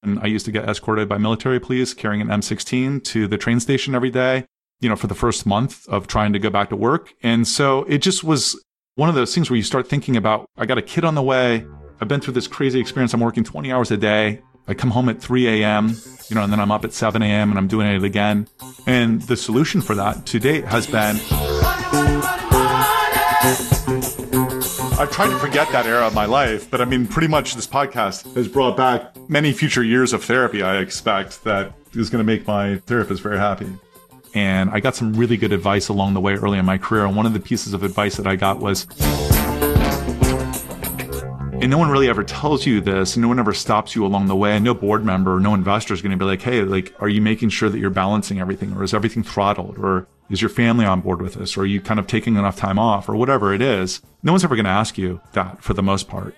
And I used to get escorted by military police carrying an M16 to the train station every day, for the first month of trying to go back to work. And so it just was one of those things where you start thinking about, I got a kid on the way. I've been through this crazy experience. I'm working 20 hours a day. I come home at 3 a.m., and then I'm up at 7 a.m. and I'm doing it again. And the solution for that to date has been, I've tried to forget that era of my life, but pretty much this podcast has brought back many future years of therapy, I expect, that is going to make my therapist very happy. And I got some really good advice along the way early in my career. And one of the pieces of advice that I got was, and no one really ever tells you this, and no one ever stops you along the way, and no board member, no investor is going to be like, hey, are you making sure that you're balancing everything? Or is everything throttled? Or is your family on board with this? Or are you kind of taking enough time off? Or whatever it is. No one's ever going to ask you that for the most part.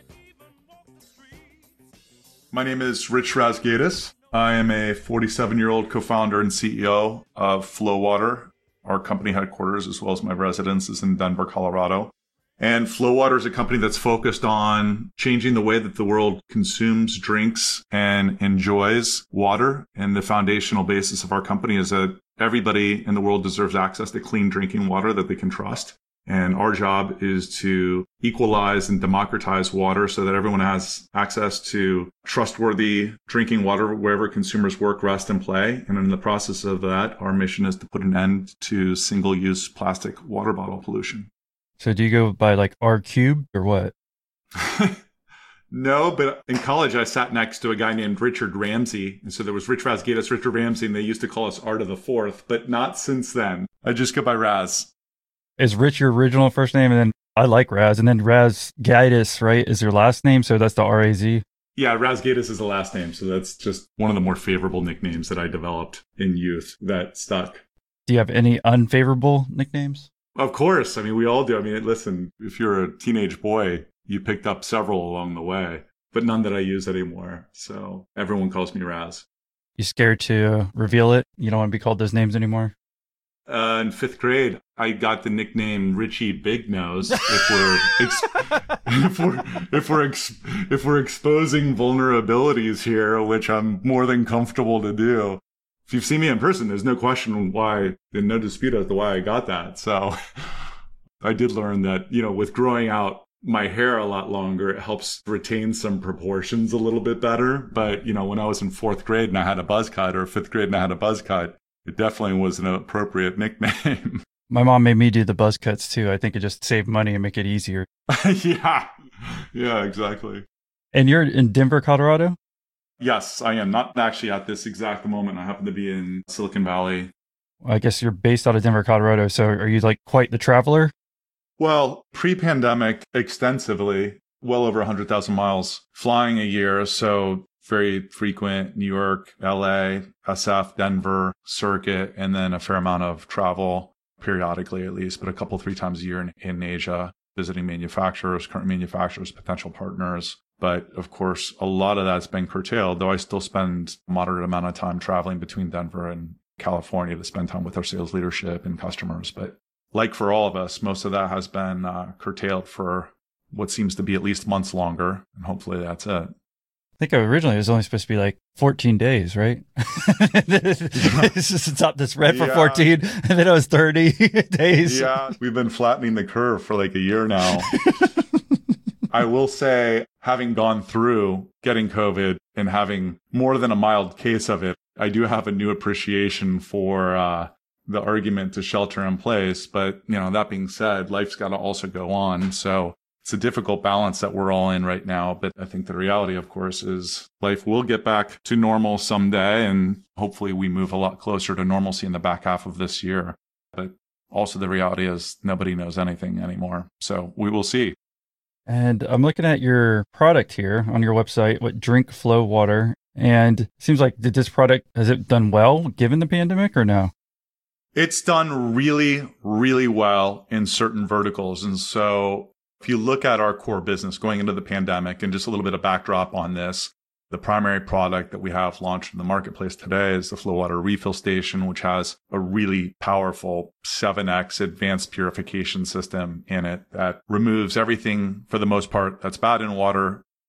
My name is Rich Razgadis. I am a 47-year-old co-founder and CEO of Flow Water. Our company headquarters, as well as my residence, is in Denver, Colorado. And Flow Water is a company that's focused on changing the way that the world consumes, drinks, and enjoys water. And the foundational basis of our company is that everybody in the world deserves access to clean drinking water that they can trust. And our job is to equalize and democratize water so that everyone has access to trustworthy drinking water wherever consumers work, rest, and play. And in the process of that, our mission is to put an end to single-use plastic water bottle pollution. So do you go by like R cubed or what? No, but in college, I sat next to a guy named Richard Ramsey. And so there was Rich Razgadis, Richard Ramsey, and they used to call us Art of the Fourth, but not since then. I just go by Raz. Is Rich your original first name? And then I like Raz. And then Razgadis, right, is your last name. So that's the R-A-Z. Yeah, Razgadis is the last name. So that's just one of the more favorable nicknames that I developed in youth that stuck. Do you have any unfavorable nicknames? Of course. We all do. Listen, if you're a teenage boy, you picked up several along the way, but none that I use anymore. So everyone calls me Raz. You scared to reveal it? You don't want to be called those names anymore? In fifth grade, I got the nickname Richie Big Nose. If we're exposing vulnerabilities here, which I'm more than comfortable to do. If you've seen me in person, there's no question why, and no dispute as to why I got that. So I did learn that, with growing out my hair a lot longer, it helps retain some proportions a little bit better. But, when I was in fourth grade and I had a buzz cut, or fifth grade and I had a buzz cut, it definitely was an appropriate nickname. My mom made me do the buzz cuts too. I think it just saved money and make it easier. Yeah, exactly. And you're in Denver, Colorado? Yes, I am. Not actually at this exact moment. I happen to be in Silicon Valley. I guess you're based out of Denver, Colorado. So are you quite the traveler? Well, pre-pandemic, extensively, well over 100,000 miles flying a year. So very frequent New York, LA, SF, Denver circuit, and then a fair amount of travel periodically at least, but a couple, 3 times a year in Asia, visiting manufacturers, current manufacturers, potential partners. But of course, a lot of that's been curtailed, though I still spend a moderate amount of time traveling between Denver and California to spend time with our sales leadership and customers. But like for all of us, most of that has been curtailed for what seems to be at least months longer. And hopefully that's it. I think originally it was only supposed to be 14 days, right? It's just top this red for 14, and then it was 30 days. Yeah, we've been flattening the curve for a year now. I will say, having gone through getting COVID and having more than a mild case of it, I do have a new appreciation for the argument to shelter in place. But, that being said, life's got to also go on. So it's a difficult balance that we're all in right now. But I think the reality, of course, is life will get back to normal someday. And hopefully we move a lot closer to normalcy in the back half of this year. But also the reality is nobody knows anything anymore. So we will see. And I'm looking at your product here on your website, Drink Flow Water. And it seems like this product, has it done well given the pandemic or no? It's done really, really well in certain verticals. And so if you look at our core business going into the pandemic, and just a little bit of backdrop on this, the primary product that we have launched in the marketplace today is the Flow Water Refill Station, which has a really powerful 7x advanced purification system in it that removes everything, for the most part, that's bad in water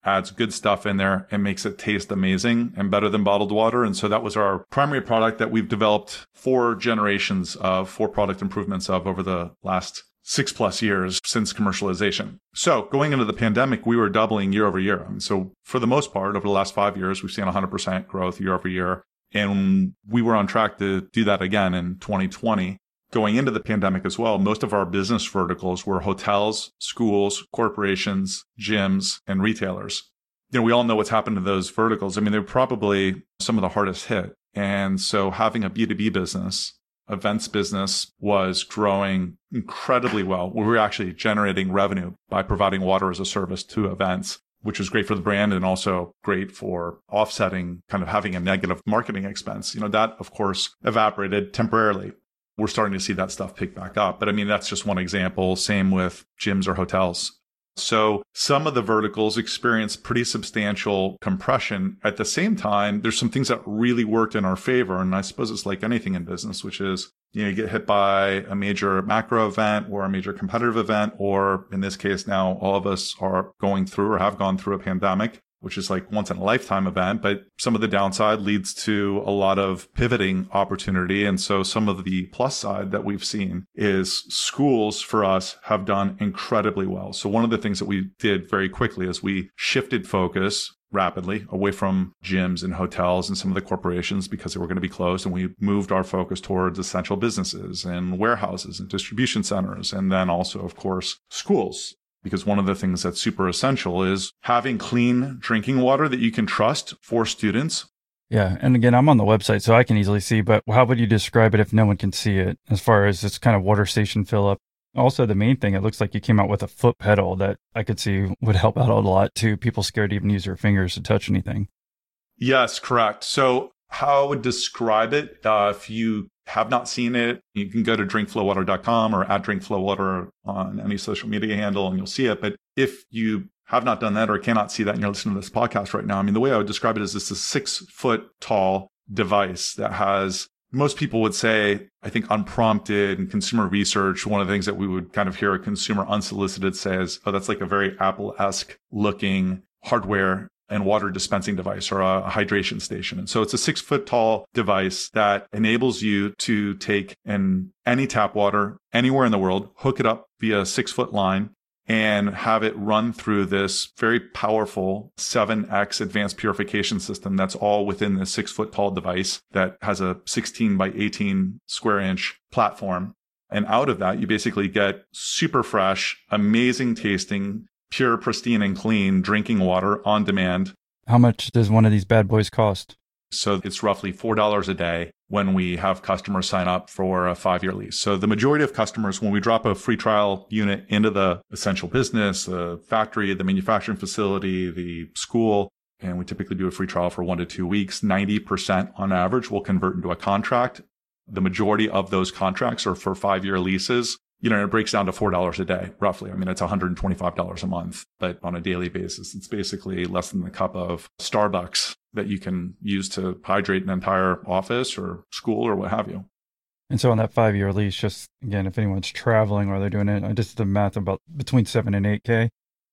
adds good stuff in there and makes it taste amazing and better than bottled water. And so that was our primary product that we've developed 4 generations of 4 product improvements of over the last 6+ years since commercialization. So going into the pandemic, we were doubling year over year. And so for the most part, over the last 5 years, we've seen 100% growth year over year. And we were on track to do that again in 2020. Going into the pandemic as well, most of our business verticals were hotels, schools, corporations, gyms, and retailers. We all know what's happened to those verticals. I mean, they're probably some of the hardest hit. And so having a B2B business, events business was growing incredibly well. We were actually generating revenue by providing water as a service to events, which was great for the brand and also great for offsetting kind of having a negative marketing expense. That, of course, evaporated temporarily. We're starting to see that stuff pick back up. But I mean, that's just one example. Same with gyms or hotels. So some of the verticals experience pretty substantial compression. At the same time, there's some things that really worked in our favor. And I suppose it's like anything in business, which is, you get hit by a major macro event or a major competitive event, or in this case, now all of us are going through or have gone through a pandemic, which is like once in a lifetime event, but some of the downside leads to a lot of pivoting opportunity. And so some of the plus side that we've seen is schools for us have done incredibly well. So one of the things that we did very quickly is we shifted focus rapidly away from gyms and hotels and some of the corporations because they were going to be closed. And we moved our focus towards essential businesses and warehouses and distribution centers. And then also, of course, schools. Because one of the things that's super essential is having clean drinking water that you can trust for students. Yeah. And again, I'm on the website, so I can easily see, but how would you describe it if no one can see it as far as this kind of water station fill up? Also, the main thing, it looks like you came out with a foot pedal that I could see would help out a lot too. People scared to even use their fingers to touch anything. Yes, correct. So how I would describe it, if you have not seen it, you can go to drinkflowwater.com or @drinkflowwater on any social media handle and you'll see it. But if you have not done that or cannot see that and you're listening to this podcast right now, I mean, the way I would describe it is this is a 6-foot tall device that has, most people would say, I think unprompted and consumer research, one of the things that we would kind of hear a consumer unsolicited say is, oh, that's like a very Apple-esque looking hardware and water dispensing device or a hydration station. And so it's a 6-foot tall device that enables you to take any tap water anywhere in the world, hook it up via a 6-foot line, and have it run through this very powerful 7x advanced purification system that's all within this 6-foot tall device that has a 16 by 18 square inch platform. And out of that, you basically get super fresh, amazing tasting, pure, pristine, and clean drinking water on demand. How much does one of these bad boys cost? So it's roughly $4 a day when we have customers sign up for a 5-year lease. So the majority of customers, when we drop a free trial unit into the essential business, the factory, the manufacturing facility, the school, and we typically do a free trial for 1 to 2 weeks, 90% on average will convert into a contract. The majority of those contracts are for 5-year leases. It breaks down to $4 a day, roughly. I mean, it's $125 a month, but on a daily basis, it's basically less than the cup of Starbucks that you can use to hydrate an entire office or school or what have you. And so on that 5-year lease, just again, if anyone's traveling or they're doing it, I just did the math about between 7 and 8K.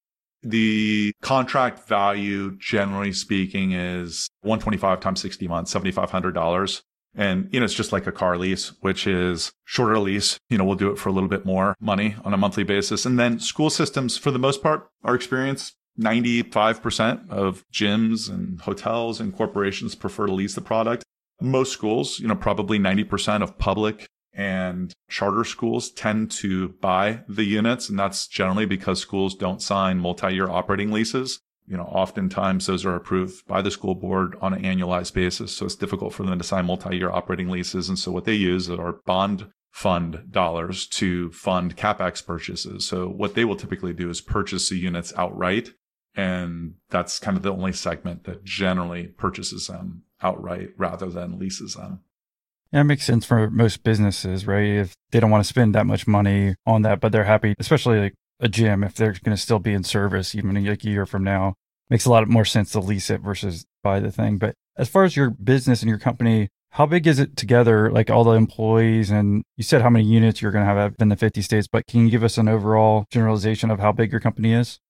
The contract value, generally speaking, is $125 times 60 months, $7,500. And, it's just like a car lease, which is shorter lease. We'll do it for a little bit more money on a monthly basis. And then school systems, for the most part, our experience, 95% of gyms and hotels and corporations prefer to lease the product. Most schools, probably 90% of public and charter schools tend to buy the units. And that's generally because schools don't sign multi-year operating leases. Oftentimes those are approved by the school board on an annualized basis. So it's difficult for them to sign multi-year operating leases. And so what they use are bond fund dollars to fund CapEx purchases. So what they will typically do is purchase the units outright. And that's kind of the only segment that generally purchases them outright rather than leases them. Yeah, it makes sense for most businesses, right? If they don't want to spend that much money on that, but they're happy, especially like a gym, if they're going to still be in service even like a year from now, makes a lot more sense to lease it versus buy the thing. But as far as your business and your company, how big is it together, like all the employees? And you said how many units you're going to have in the 50 states, but can you give us an overall generalization of how big your company is?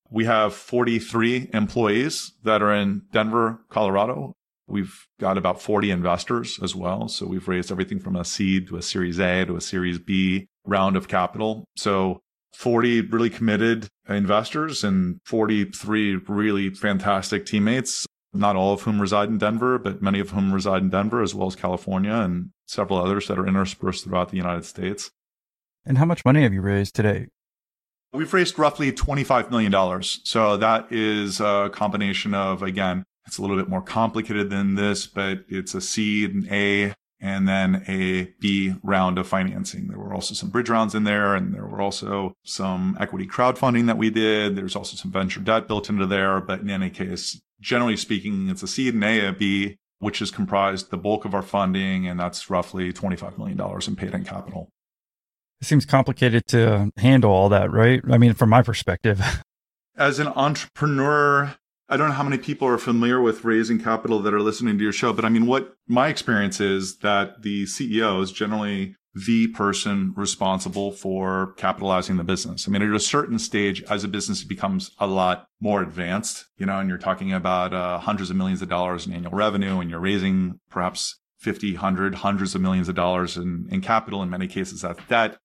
We have 43 employees that are in Denver, Colorado. We've got about 40 investors as well. So we've raised everything from a seed to a Series A to a Series B round of capital. So 40 really committed investors and 43 really fantastic teammates, not all of whom reside in Denver, but many of whom reside in Denver, as well as California and several others that are interspersed throughout the United States. And how much money have you raised today? We've raised roughly $25 million. So that is a combination of, again, it's a little bit more complicated than this, but it's a seed, an A, and then a B round of financing. There were also some bridge rounds in there, and there were also some equity crowdfunding that we did. There's also some venture debt built into there. But in any case, generally speaking, it's a seed, an A, a B, which is comprised the bulk of our funding, and that's roughly $25 million in paid-in capital. It seems complicated to handle all that, right? I mean, from my perspective. As an entrepreneur, I don't know how many people are familiar with raising capital that are listening to your show, but I mean, what my experience is that the CEO is generally the person responsible for capitalizing the business. I mean, at a certain stage, as a business, it becomes a lot more advanced, and you're talking about hundreds of millions of dollars in annual revenue, and you're raising perhaps 50, 100, hundreds of millions of dollars in capital. In many cases, that's debt.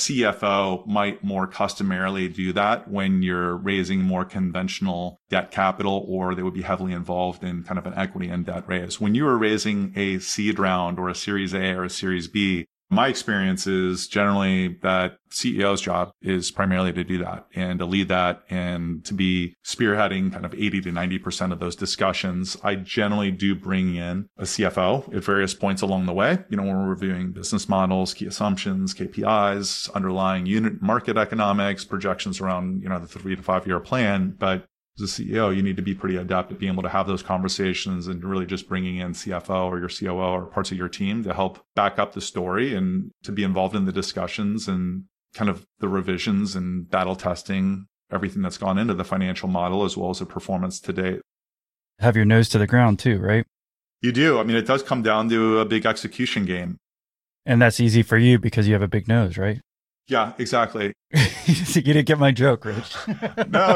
CFO might more customarily do that when you're raising more conventional debt capital, or they would be heavily involved in kind of an equity and debt raise. When you are raising a seed round or a Series A or a Series B, my experience is generally that CEO's job is primarily to do that and to lead that and to be spearheading kind of 80 to 90% of those discussions. I generally do bring in a CFO at various points along the way, when we're reviewing business models, key assumptions, KPIs, underlying unit market economics, projections around, the 3 to 5 year plan. But as a CEO, you need to be pretty adept at being able to have those conversations and really just bringing in CFO or your COO or parts of your team to help back up the story and to be involved in the discussions and kind of the revisions and battle testing, everything that's gone into the financial model as well as the performance to date. Have your nose to the ground too, right? You do. I mean, it does come down to a big execution game. And that's easy for you because you have a big nose, right? Yeah, exactly. You didn't get my joke, Rich. No,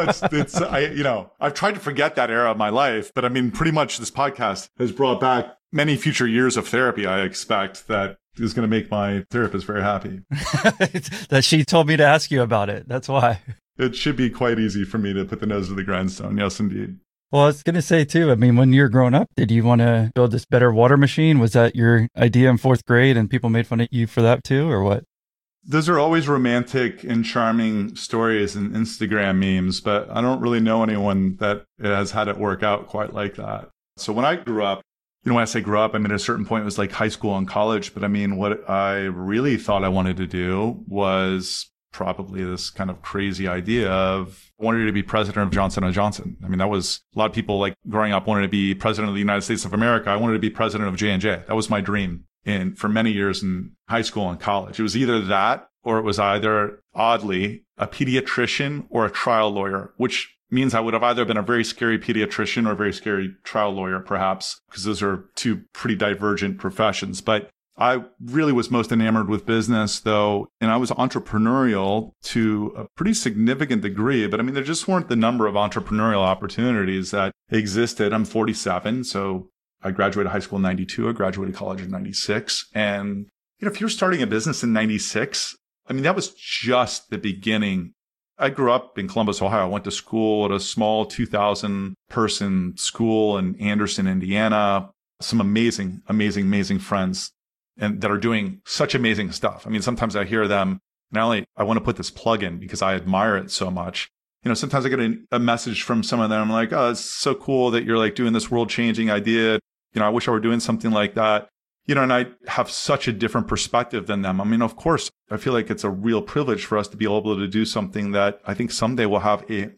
I've tried to forget that era of my life, but I mean, pretty much this podcast has brought back many future years of therapy, I expect, that is going to make my therapist very happy. That she told me to ask you about it. That's why. It should be quite easy for me to put the nose to the grindstone. Yes, indeed. Well, I was going to say too, I mean, when you were growing up, did you want to build this better water machine? Was that your idea in 4th grade and people made fun of you for that too, or what? Those are always romantic and charming stories and Instagram memes, but I don't really know anyone that has had it work out quite like that. So when I grew up, when I say grew up, I mean, at a certain point it was like high school and college. But I mean, what I really thought I wanted to do was probably this kind of crazy idea of I wanted to be president of Johnson & Johnson. I mean, that was a lot of people like growing up wanted to be president of the United States of America. I wanted to be president of J&J. That was my dream. And for many years in high school and college, it was either that or it was either, oddly, a pediatrician or a trial lawyer, which means I would have either been a very scary pediatrician or a very scary trial lawyer, perhaps, because those are two pretty divergent professions. But I really was most enamored with business, though, and I was entrepreneurial to a pretty significant degree. But I mean, there just weren't the number of entrepreneurial opportunities that existed. I'm 47, so I graduated high school in 92. I graduated college in 96. And, if you're starting a business in 96, I mean, that was just the beginning. I grew up in Columbus, Ohio. I went to school at a small 2,000 person school in Anderson, Indiana. Some amazing, amazing, amazing friends and that are doing such amazing stuff. I mean, sometimes I hear them, not only I want to put this plug in because I admire it so much. Sometimes I get a message from some of them. I'm like, oh, it's so cool that you're like doing this world changing idea. I wish I were doing something like that. And I have such a different perspective than them. I mean, of course, I feel like it's a real privilege for us to be able to do something that I think someday will have a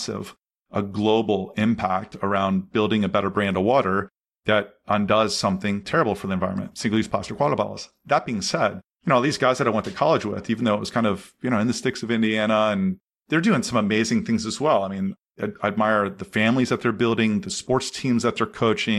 global impact around building a better brand of water that undoes something terrible for the environment, single-use plastic water bottles. That being said, these guys that I went to college with, even though it was kind of, in the sticks of Indiana, and they're doing some amazing things as well. I mean, I admire the families that they're building, the sports teams that they're coaching.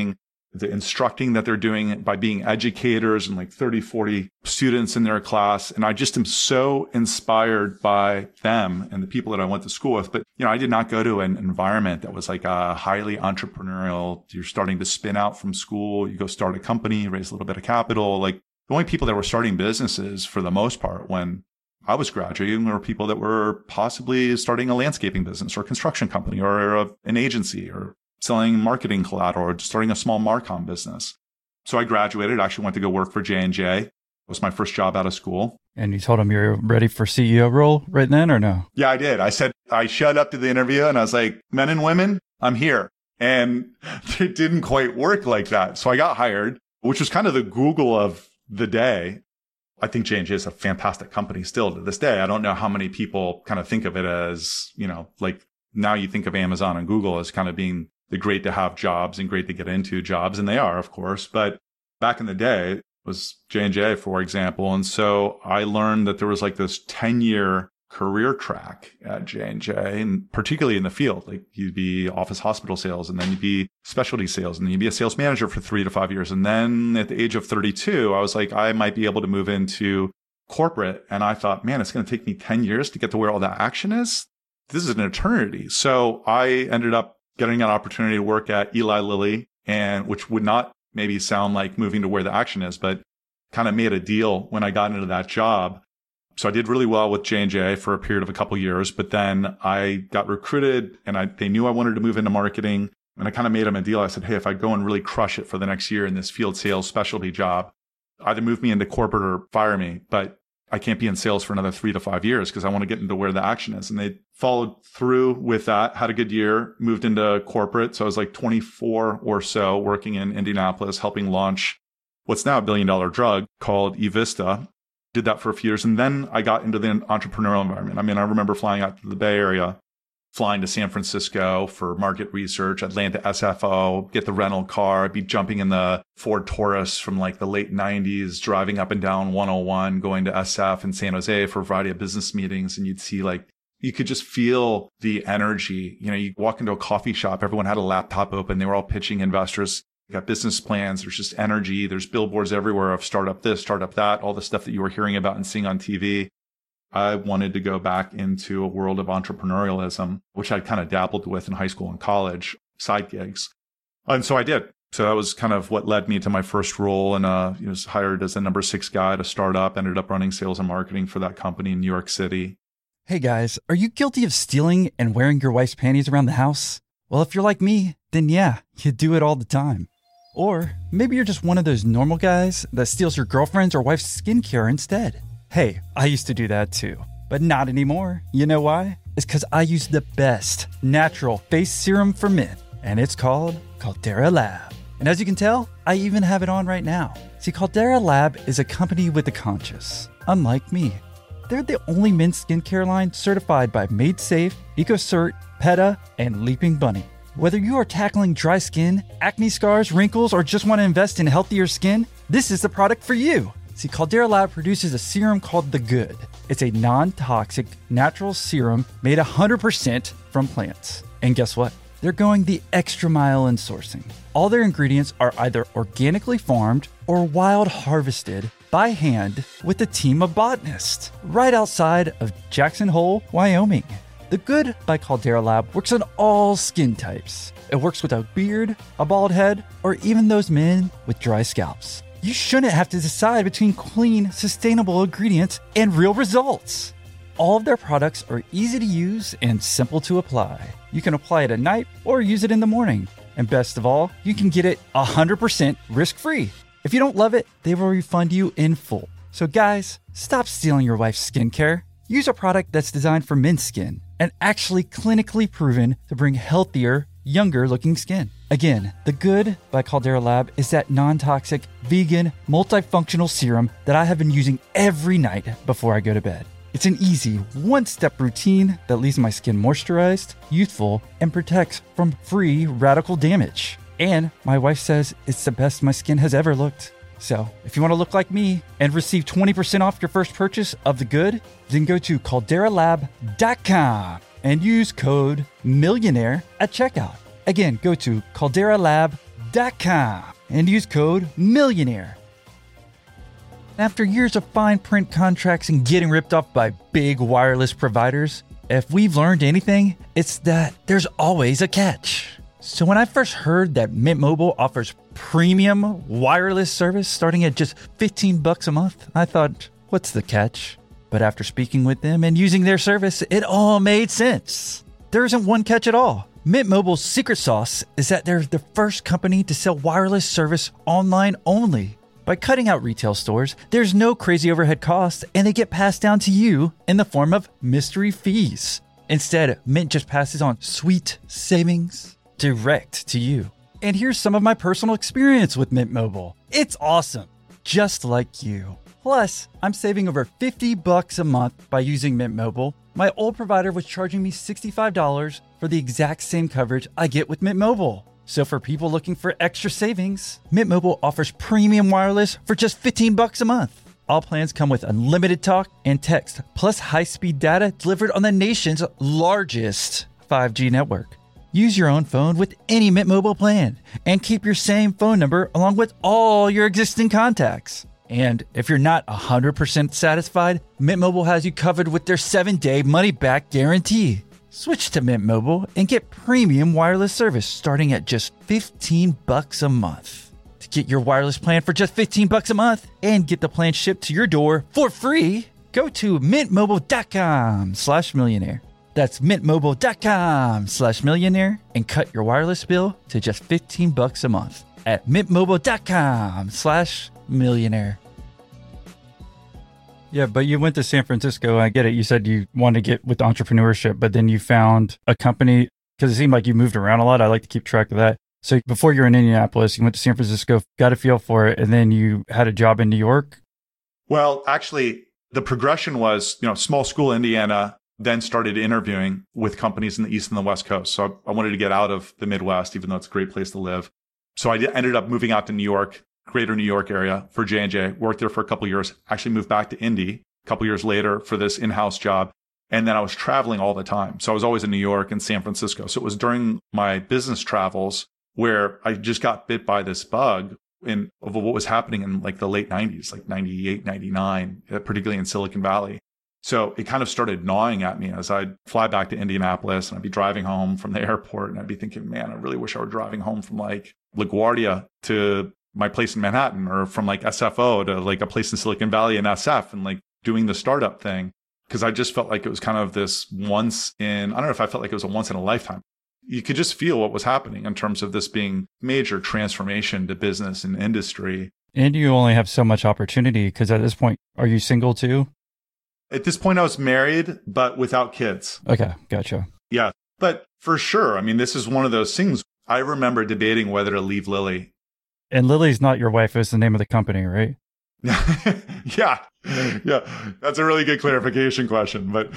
the instructing that they're doing by being educators and like 30, 40 students in their class. And I just am so inspired by them and the people that I went to school with. But, I did not go to an environment that was like a highly entrepreneurial. You're starting to spin out from school. You go start a company, raise a little bit of capital. Like the only people that were starting businesses for the most part when I was graduating were people that were possibly starting a landscaping business or a construction company or an agency or selling marketing collateral or starting a small Marcom business. So I graduated, actually went to go work for J&J. It was my first job out of school. And you told them you're ready for CEO role right then or no? Yeah, I did. I showed up to the interview and I was like, men and women, I'm here. And it didn't quite work like that. So I got hired, which was kind of the Google of the day. I think J&J is a fantastic company still to this day. I don't know how many people kind of think of it as, like now you think of Amazon and Google as kind of being the great to have jobs and great to get into jobs. And they are, of course. But back in the day, it was J&J, for example. And so I learned that there was like this 10-year career track at J&J, and particularly in the field. Like you'd be office hospital sales, and then you'd be specialty sales, and then you'd be a sales manager for 3 to 5 years. And then at the age of 32, I was like, I might be able to move into corporate. And I thought, man, it's going to take me 10 years to get to where all that action is. This is an eternity. So I ended up getting an opportunity to work at Eli Lilly, and which would not maybe sound like moving to where the action is, but kind of made a deal when I got into that job. So I did really well with J&J for a period of a couple of years, but then I got recruited and they knew I wanted to move into marketing. And I kind of made them a deal. I said, hey, if I go and really crush it for the next year in this field sales specialty job, either move me into corporate or fire me, but I can't be in sales for another 3 to 5 years because I want to get into where the action is. And they followed through with that, had a good year, moved into corporate. So I was like 24 or so working in Indianapolis, helping launch what's now a $1 billion drug called eVista. Did that for a few years. And then I got into the entrepreneurial environment. I mean, I remember flying out to the Bay Area, flying to San Francisco for market research, Atlanta SFO, get the rental car. I'd be jumping in the Ford Taurus from like the late 90s, driving up and down 101, going to SF in San Jose for a variety of business meetings. And you'd see like, you could just feel the energy. You walk into a coffee shop, everyone had a laptop open. They were all pitching investors. Got business plans. There's just energy. There's billboards everywhere of startup this, startup that, all the stuff that you were hearing about and seeing on TV. I wanted to go back into a world of entrepreneurialism, which I'd kind of dabbled with in high school and college, side gigs. And so I did. So that was kind of what led me to my first role. And was hired as the number 6 guy at a startup, ended up running sales and marketing for that company in New York City. Hey guys, are you guilty of stealing and wearing your wife's panties around the house? Well, if you're like me, then yeah, you do it all the time. Or maybe you're just one of those normal guys that steals your girlfriend's or wife's skincare instead. Hey, I used to do that too, but not anymore. You know why? It's because I use the best natural face serum for men, and it's called Caldera Lab. And as you can tell, I even have it on right now. See, Caldera Lab is a company with a conscience, unlike me. They're the only men's skincare line certified by Made Safe, EcoCert, PETA, and Leaping Bunny. Whether you are tackling dry skin, acne scars, wrinkles, or just want to invest in healthier skin, this is the product for you. See, Caldera Lab produces a serum called The Good. It's a non-toxic, natural serum made 100% from plants. And guess what? They're going the extra mile in sourcing. All their ingredients are either organically farmed or wild harvested by hand with a team of botanists right outside of Jackson Hole, Wyoming. The Good by Caldera Lab works on all skin types. It works with a beard, a bald head, or even those men with dry scalps. You shouldn't have to decide between clean, sustainable ingredients and real results. All of their products are easy to use and simple to apply. You can apply it at night or use it in the morning. And best of all, you can get it 100% risk-free. If you don't love it, they will refund you in full. So guys, stop stealing your wife's skincare. Use a product that's designed for men's skin and actually clinically proven to bring healthier, younger-looking skin. Again, The Good by Caldera Lab is that non-toxic, vegan, multifunctional serum that I have been using every night before I go to bed. It's an easy, one-step routine that leaves my skin moisturized, youthful, and protects from free radical damage. And my wife says it's the best my skin has ever looked. So, if you want to look like me and receive 20% off your first purchase of The Good, then go to calderalab.com and use code MILLIONAIRE at checkout. Again, go to calderalab.com and use code MILLIONAIRE. After years of fine print contracts and getting ripped off by big wireless providers, if we've learned anything, it's that there's always a catch. So when I first heard that Mint Mobile offers premium wireless service starting at just $15 a month, I thought, what's the catch? But after speaking with them and using their service, it all made sense. There isn't one catch at all. Mint Mobile's secret sauce is that they're the first company to sell wireless service online only. By cutting out retail stores, there's no crazy overhead costs, and they get passed down to you in the form of mystery fees. Instead, Mint just passes on sweet savings direct to you. And here's some of my personal experience with Mint Mobile. It's awesome, just like you. Plus, I'm saving over $50 a month by using Mint Mobile. My old provider was charging me $65 for the exact same coverage I get with Mint Mobile. So for people looking for extra savings, Mint Mobile offers premium wireless for just $15 a month. All plans come with unlimited talk and text, plus high-speed data delivered on the nation's largest 5G network. Use your own phone with any Mint Mobile plan and keep your same phone number along with all your existing contacts. And if you're not 100% satisfied, Mint Mobile has you covered with their 7-day money-back guarantee. Switch to Mint Mobile and get premium wireless service starting at just $15 a month. To get your wireless plan for just $15 a month and get the plan shipped to your door for free, go to mintmobile.com/millionaire. That's mintmobile.com/millionaire and cut your wireless bill to just $15 a month at mintmobile.com/millionaire. Yeah, but you went to San Francisco. I get it. You said you wanted to get with entrepreneurship, but then you found a company because it seemed like you moved around a lot. I like to keep track of that. So before you were in Indianapolis, you went to San Francisco, got a feel for it, and then you had a job in New York? Well, actually, the progression was, small school Indiana, then started interviewing with companies in the East and the West Coast. So I wanted to get out of the Midwest, even though it's a great place to live. So I ended up moving out to New York, greater New York area for J&J, worked there for a couple of years, actually moved back to Indy a couple of years later for this in-house job. And then I was traveling all the time. So I was always in New York and San Francisco. So it was during my business travels where I just got bit by this bug of what was happening in like the late 90s, like 98, 99, particularly in Silicon Valley. So it kind of started gnawing at me as I'd fly back to Indianapolis and I'd be driving home from the airport and I'd be thinking, man, I really wish I were driving home from like LaGuardia to my place in Manhattan, or from like SFO to like a place in Silicon Valley in SF, and like doing the startup thing. Cause I just felt like it was kind of this I don't know if I felt like it was a once in a lifetime. You could just feel what was happening in terms of this being major transformation to business and industry. And you only have so much opportunity because at this point, are you single too? At this point, I was married, but without kids. Okay, gotcha. Yeah, but for sure. I mean, this is one of those things. I remember debating whether to leave Lily. And Lily's not your wife, it's the name of the company, right? Yeah. That's a really good clarification question. But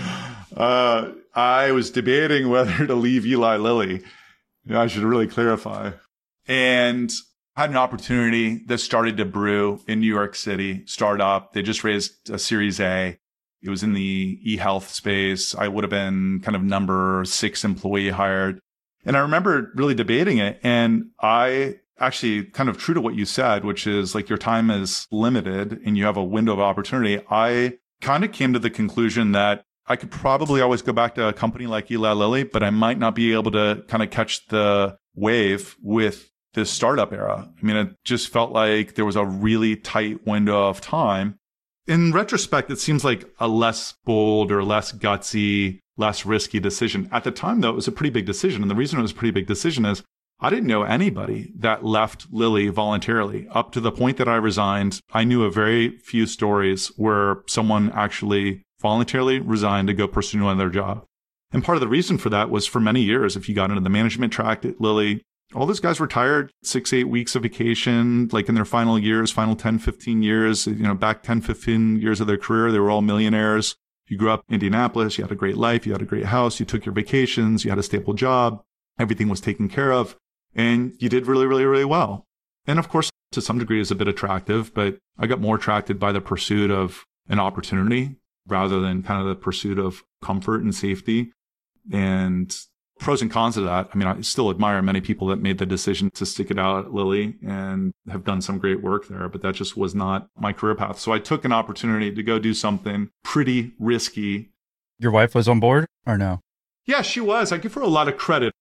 I was debating whether to leave Eli Lilly. I should really clarify. And I had an opportunity that started to brew in New York City, startup. They just raised a Series A. It was in the e-health space. I would have been kind of number 6 employee hired. And I remember really debating it. And I actually, kind of true to what you said, which is like your time is limited and you have a window of opportunity. I kind of came to the conclusion that I could probably always go back to a company like Eli Lilly, but I might not be able to kind of catch the wave with this startup era. I mean, it just felt like there was a really tight window of time. In retrospect, it seems like a less bold or less gutsy, less risky decision. At the time, though, it was a pretty big decision. And the reason it was a pretty big decision is I didn't know anybody that left Lilly voluntarily. Up to the point that I resigned, I knew of very few stories where someone actually voluntarily resigned to go pursue another job. And part of the reason for that was for many years, if you got into the management track at Lilly, all those guys retired 6-8 weeks of vacation, like in their final years, final 10, 15 years, back 10, 15 years of their career, they were all millionaires. You grew up in Indianapolis, you had a great life, you had a great house, you took your vacations, you had a stable job, everything was taken care of, and you did really, really, really well. And of course, to some degree is a bit attractive, but I got more attracted by the pursuit of an opportunity rather than kind of the pursuit of comfort and safety. And pros and cons of that. I mean, I still admire many people that made the decision to stick it out at Lilly and have done some great work there, but that just was not my career path. So I took an opportunity to go do something pretty risky. Your wife was on board or no? Yeah, she was. I give her a lot of credit.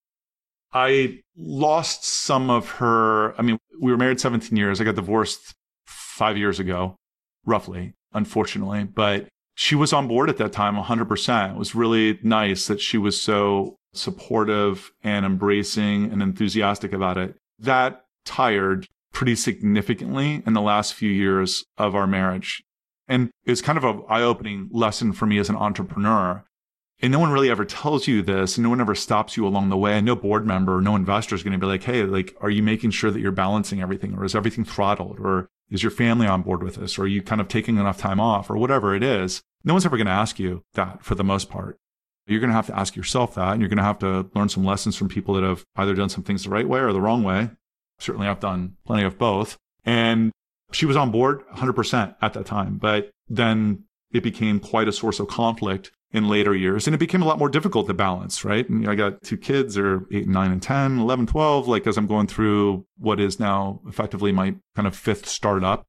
I lost some of her. I mean, we were married 17 years. I got divorced 5 years ago, roughly, unfortunately. But she was on board at that time 100%. It was really nice that she was so supportive and embracing and enthusiastic about it. That tired pretty significantly in the last few years of our marriage. And it's kind of an eye-opening lesson for me as an entrepreneur. And no one really ever tells you this, and no one ever stops you along the way. And no board member, no investor is going to be like, hey, like, are you making sure that you're balancing everything? Or is everything throttled? Or is your family on board with this? Or are you kind of taking enough time off? Or whatever it is. No one's ever going to ask you that for the most part. You're going to have to ask yourself that, and you're going to have to learn some lessons from people that have either done some things the right way or the wrong way. Certainly I've done plenty of both. And she was on board 100% at that time. But then it became quite a source of conflict in later years. And it became a lot more difficult to balance, right? And I got 2 kids, they're 8, 9, and 10, 11, 12, like as I'm going through what is now effectively my kind of 5th startup.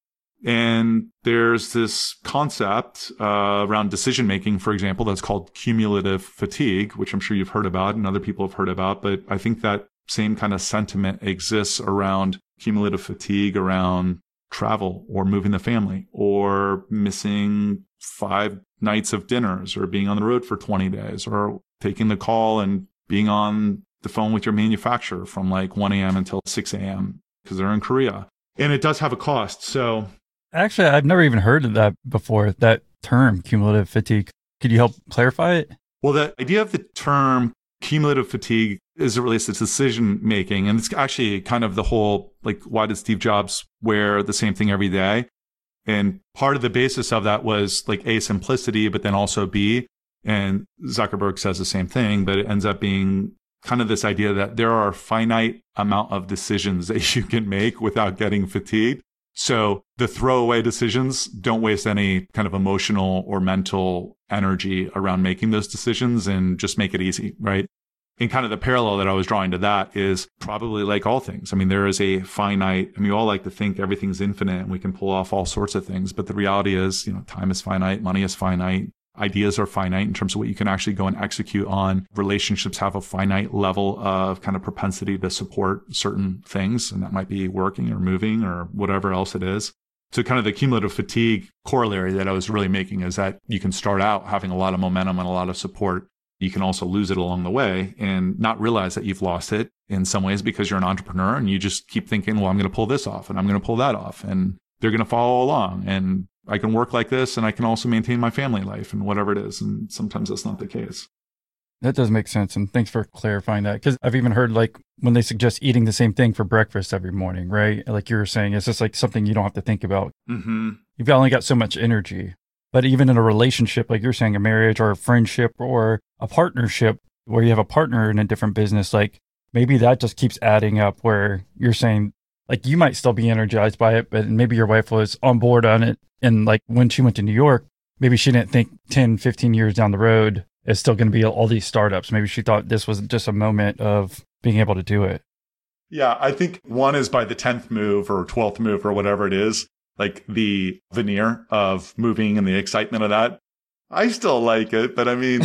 And there's this concept around decision-making, for example, that's called cumulative fatigue, which I'm sure you've heard about and other people have heard about. But I think that same kind of sentiment exists around cumulative fatigue around travel or moving the family or missing 5 nights of dinners or being on the road for 20 days or taking the call and being on the phone with your manufacturer from like 1 a.m. until 6 a.m. because they're in Korea. And it does have a cost. So actually, I've never even heard of that before, that term, cumulative fatigue. Could you help clarify it? Well, the idea of the term cumulative fatigue as it relates to decision making, and it's actually kind of the whole, like, why did Steve Jobs wear the same thing every day? And part of the basis of that was like A, simplicity, but then also B, and Zuckerberg says the same thing, but it ends up being kind of this idea that there are a finite amount of decisions that you can make without getting fatigued. So the throwaway decisions, don't waste any kind of emotional or mental energy around making those decisions and just make it easy, right? And kind of the parallel that I was drawing to that is probably like all things. I mean, there is a finite, I mean, we all like to think everything's infinite and we can pull off all sorts of things. But the reality is, time is finite, money is finite, ideas are finite in terms of what you can actually go and execute on. Relationships have a finite level of kind of propensity to support certain things. And that might be working or moving or whatever else it is. So kind of the cumulative fatigue corollary that I was really making is that you can start out having a lot of momentum and a lot of support. You can also lose it along the way and not realize that you've lost it in some ways because you're an entrepreneur and you just keep thinking, well, I'm going to pull this off and I'm going to pull that off and they're going to follow along and I can work like this and I can also maintain my family life and whatever it is. And sometimes that's not the case. That does make sense. And thanks for clarifying that. Because I've even heard like when they suggest eating the same thing for breakfast every morning, right? Like you were saying, it's just like something you don't have to think about. Mm-hmm. You've only got so much energy. But even in a relationship, like you're saying, a marriage or a friendship or a partnership where you have a partner in a different business, like maybe that just keeps adding up where you're saying like you might still be energized by it, but maybe your wife was on board on it. And like when she went to New York, maybe she didn't think 10, 15 years down the road it's still going to be all these startups. Maybe she thought this was just a moment of being able to do it. Yeah, I think one is by the 10th move or 12th move or whatever it is, like the veneer of moving and the excitement of that. I still like it, but I mean,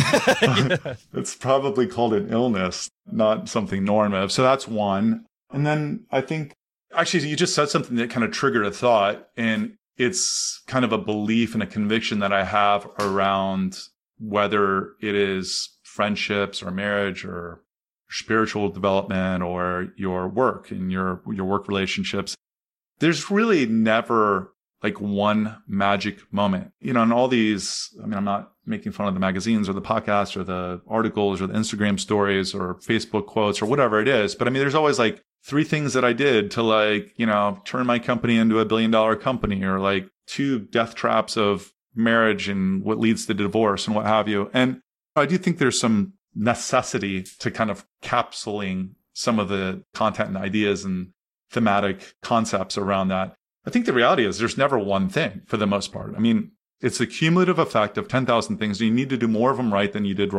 it's probably called an illness, not something normative. So that's one. And then I think, actually, you just said something that kind of triggered a thought, and it's kind of a belief and a conviction that I have around whether it is friendships or marriage or spiritual development or your work and your work relationships. There's really never like one magic moment, and all these, I mean, I'm not making fun of the magazines or the podcasts or the articles or the Instagram stories or Facebook quotes or whatever it is. But I mean, there's always like 3 things that I did to like, turn my company into a $1 billion company, or like 2 death traps of marriage and what leads to divorce and what have you. And I do think there's some necessity to kind of capsuling some of the content and ideas and thematic concepts around that. I think the reality is there's never one thing for the most part. I mean, it's a cumulative effect of 10,000 things. You need to do more of them right than you did wrong.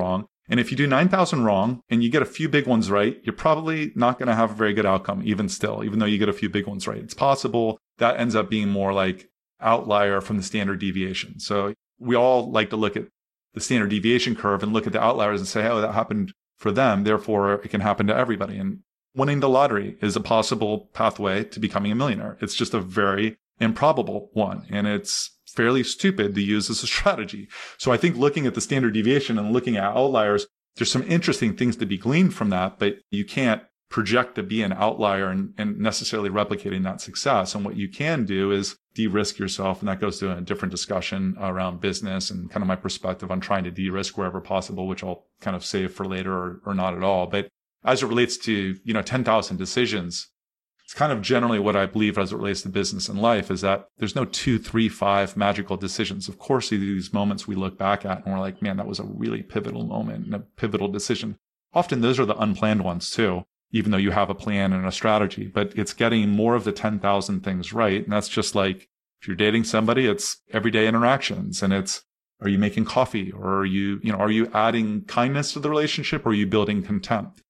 And if you do 9,000 wrong and you get a few big ones right, you're probably not going to have a very good outcome, even though you get a few big ones right. It's possible that ends up being more like outlier from the standard deviation. So we all like to look at the standard deviation curve and look at the outliers and say, oh, that happened for them. Therefore, it can happen to everybody. And winning the lottery is a possible pathway to becoming a millionaire. It's just a very improbable one. And it's fairly stupid to use as a strategy. So I think looking at the standard deviation and looking at outliers, there's some interesting things to be gleaned from that, but you can't project to be an outlier and necessarily replicating that success. And what you can do is de-risk yourself. And that goes to a different discussion around business and kind of my perspective on trying to de-risk wherever possible, which I'll kind of save for later or not at all. But as it relates to, 10,000 decisions, it's kind of generally what I believe as it relates to business and life is that there's no 2, 3, 5 magical decisions. Of course, these moments we look back at and we're like, man, that was a really pivotal moment and a pivotal decision. Often those are the unplanned ones too, even though you have a plan and a strategy, but it's getting more of the 10,000 things right. And that's just like, if you're dating somebody, it's everyday interactions and it's, are you making coffee or are you adding kindness to the relationship or are you building contempt?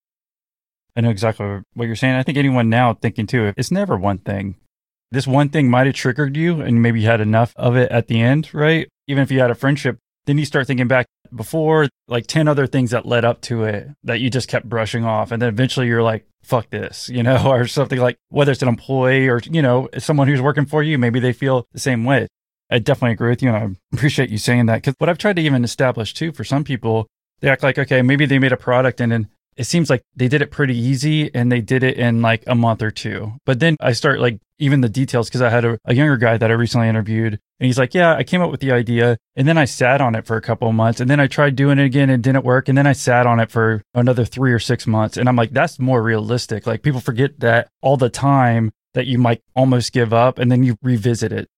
I know exactly what you're saying. I think anyone now thinking too, it's never one thing. This one thing might have triggered you and maybe you had enough of it at the end, right? Even if you had a friendship, then you start thinking back before, like 10 other things that led up to it that you just kept brushing off. And then eventually you're like, fuck this, or something like, whether it's an employee or, someone who's working for you, maybe they feel the same way. I definitely agree with you. And I appreciate you saying that. Because what I've tried to even establish too, for some people, they act like, okay, maybe they made a product and then it seems like they did it pretty easy and they did it in like a month or two. But then I start like even the details because I had a younger guy that I recently interviewed and he's like, yeah, I came up with the idea and then I sat on it for a couple of months and then I tried doing it again and it didn't work. And then I sat on it for another 3 or 6 months. And I'm like, that's more realistic. Like people forget that all the time that you might almost give up and then you revisit it.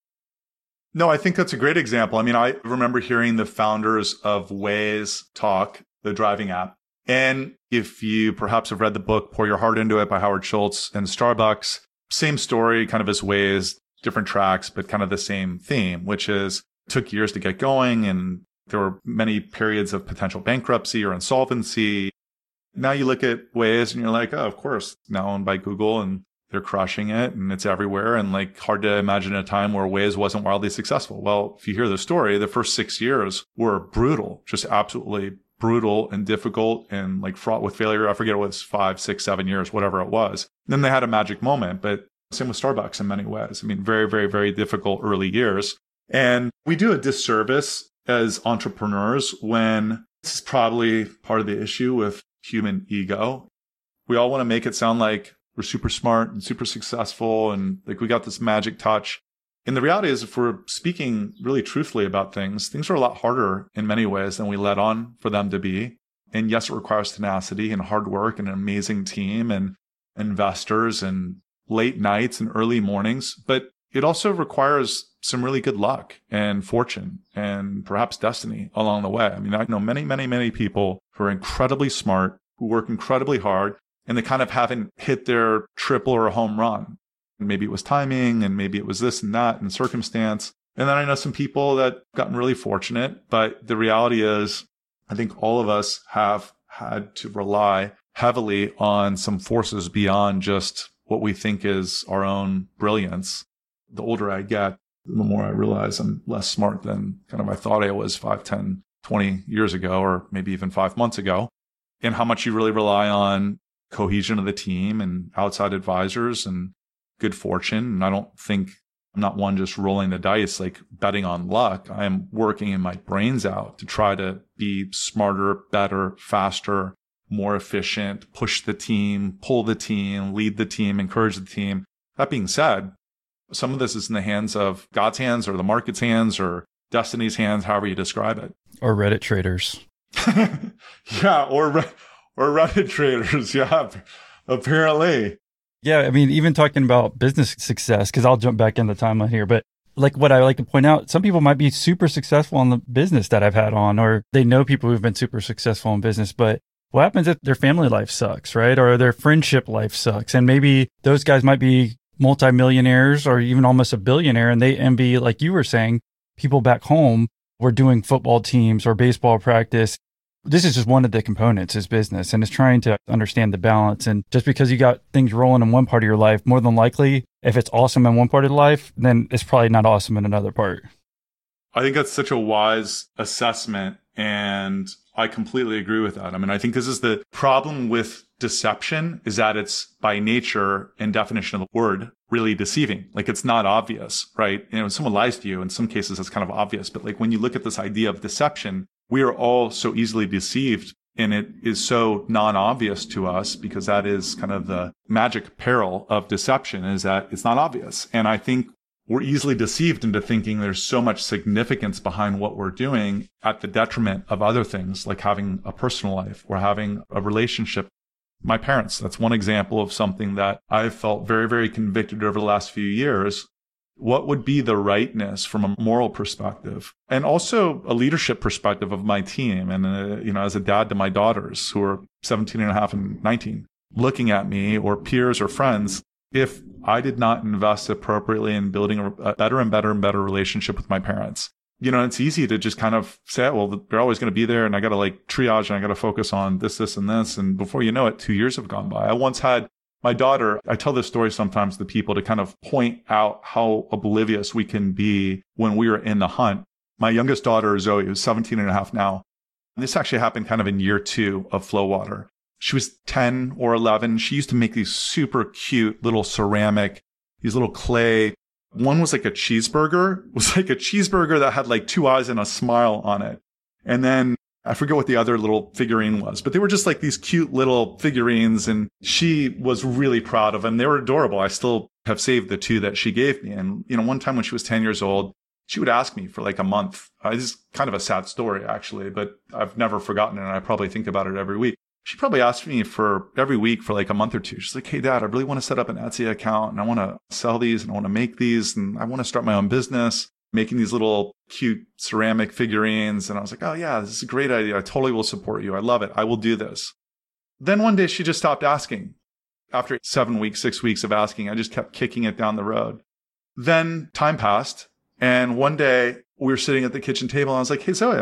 No, I think that's a great example. I mean, I remember hearing the founders of Waze talk, the driving app. And if you perhaps have read the book, Pour Your Heart Into It by Howard Schultz and Starbucks, same story, kind of as Waze, different tracks, but kind of the same theme, which is it took years to get going. And there were many periods of potential bankruptcy or insolvency. Now you look at Waze and you're like, oh, of course, now owned by Google and they're crushing it and it's everywhere. And like hard to imagine a time where Waze wasn't wildly successful. Well, if you hear the story, the first 6 years were brutal, just absolutely brutal and difficult and like fraught with failure. I forget it was 5, 6, 7 years, whatever it was. Then they had a magic moment, but same with Starbucks in many ways. I mean, very, very, very difficult early years. And we do a disservice as entrepreneurs when this is probably part of the issue with human ego. We all want to make it sound like we're super smart and super successful and like we got this magic touch. And the reality is, if we're speaking really truthfully about things are a lot harder in many ways than we let on for them to be. And yes, it requires tenacity and hard work and an amazing team and investors and late nights and early mornings. But it also requires some really good luck and fortune and perhaps destiny along the way. I mean, I know many, many, many people who are incredibly smart, who work incredibly hard, and they kind of haven't hit their triple or a home run. Maybe it was timing and maybe it was this and that and circumstance. And then I know some people that gotten really fortunate, but the reality is I think all of us have had to rely heavily on some forces beyond just what we think is our own brilliance. The older I get, the more I realize I'm less smart than kind of I thought I was 5, 10, 20 years ago, or maybe even 5 months ago, and how much you really rely on cohesion of the team and outside advisors and good fortune. And I'm not one just rolling the dice, like betting on luck. I am working my brains out to try to be smarter, better, faster, more efficient, push the team, pull the team, lead the team, encourage the team. That being said, some of this is in the hands of God's hands or the market's hands or destiny's hands, however you describe it. Or Reddit traders. Yeah, or Reddit traders. Yeah, apparently. Yeah, I mean, even talking about business success, because I'll jump back in the timeline here, but like what I like to point out, some people might be super successful in the business that I've had on, or they know people who've been super successful in business, but what happens if their family life sucks, right? Or their friendship life sucks. And maybe those guys might be multimillionaires or even almost a billionaire, and they envy, like you were saying, people back home were doing football teams or baseball practice. this is just one of the components is business, and it's trying to understand the balance. And just because you got things rolling in one part of your life, more than likely, if it's awesome in one part of life, then it's probably not awesome in another part. I think that's such a wise assessment, and I completely agree with that. I mean, I think this is the problem with deception, is that it's by nature and definition of the word really deceiving. Like, it's not obvious, right? When someone lies to you, in some cases it's kind of obvious, but like when you look at this idea of deception, we are all so easily deceived, and it is so non-obvious to us, because that is kind of the magic peril of deception, is that it's not obvious. And I think we're easily deceived into thinking there's so much significance behind what we're doing at the detriment of other things, like having a personal life or having a relationship. My parents, that's one example of something that I've felt very, very convicted over the last few years. What would be the rightness from a moral perspective, and also a leadership perspective of my team? And, as a dad to my daughters who are 17 and a half and 19, looking at me or peers or friends, if I did not invest appropriately in building a better and better and better relationship with my parents, it's easy to just kind of say, well, they're always going to be there, and I got to triage, and I got to focus on this, this, and this. And before you know it, 2 years have gone by. I once had my daughter, I tell this story sometimes to people to kind of point out how oblivious we can be when we are in the hunt. My youngest daughter, Zoe, who's 17 and a half now, this actually happened kind of in year 2 of Flow Water. She was 10 or 11. She used to make these super cute little ceramic, these little clay. One was like a cheeseburger. It was like a cheeseburger that had 2 eyes and a smile on it. And then I forget what the other little figurine was, but they were just these cute little figurines, and she was really proud of them. They were adorable. I still have saved the 2 that she gave me. And, one time when she was 10 years old, she would ask me for a month. This is kind of a sad story, actually, but I've never forgotten it, and I probably think about it every week. She probably asked me for every week for a month or 2. She's like, hey, Dad, I really want to set up an Etsy account, and I want to sell these, and I want to make these, and I want to start my own business, making these little cute ceramic figurines. And I was like, oh yeah, this is a great idea. I totally will support you. I love it. I will do this. Then one day she just stopped asking. After 7 weeks, 6 weeks of asking, I just kept kicking it down the road. Then time passed. And one day we were sitting at the kitchen table, and I was like, hey, Zoe,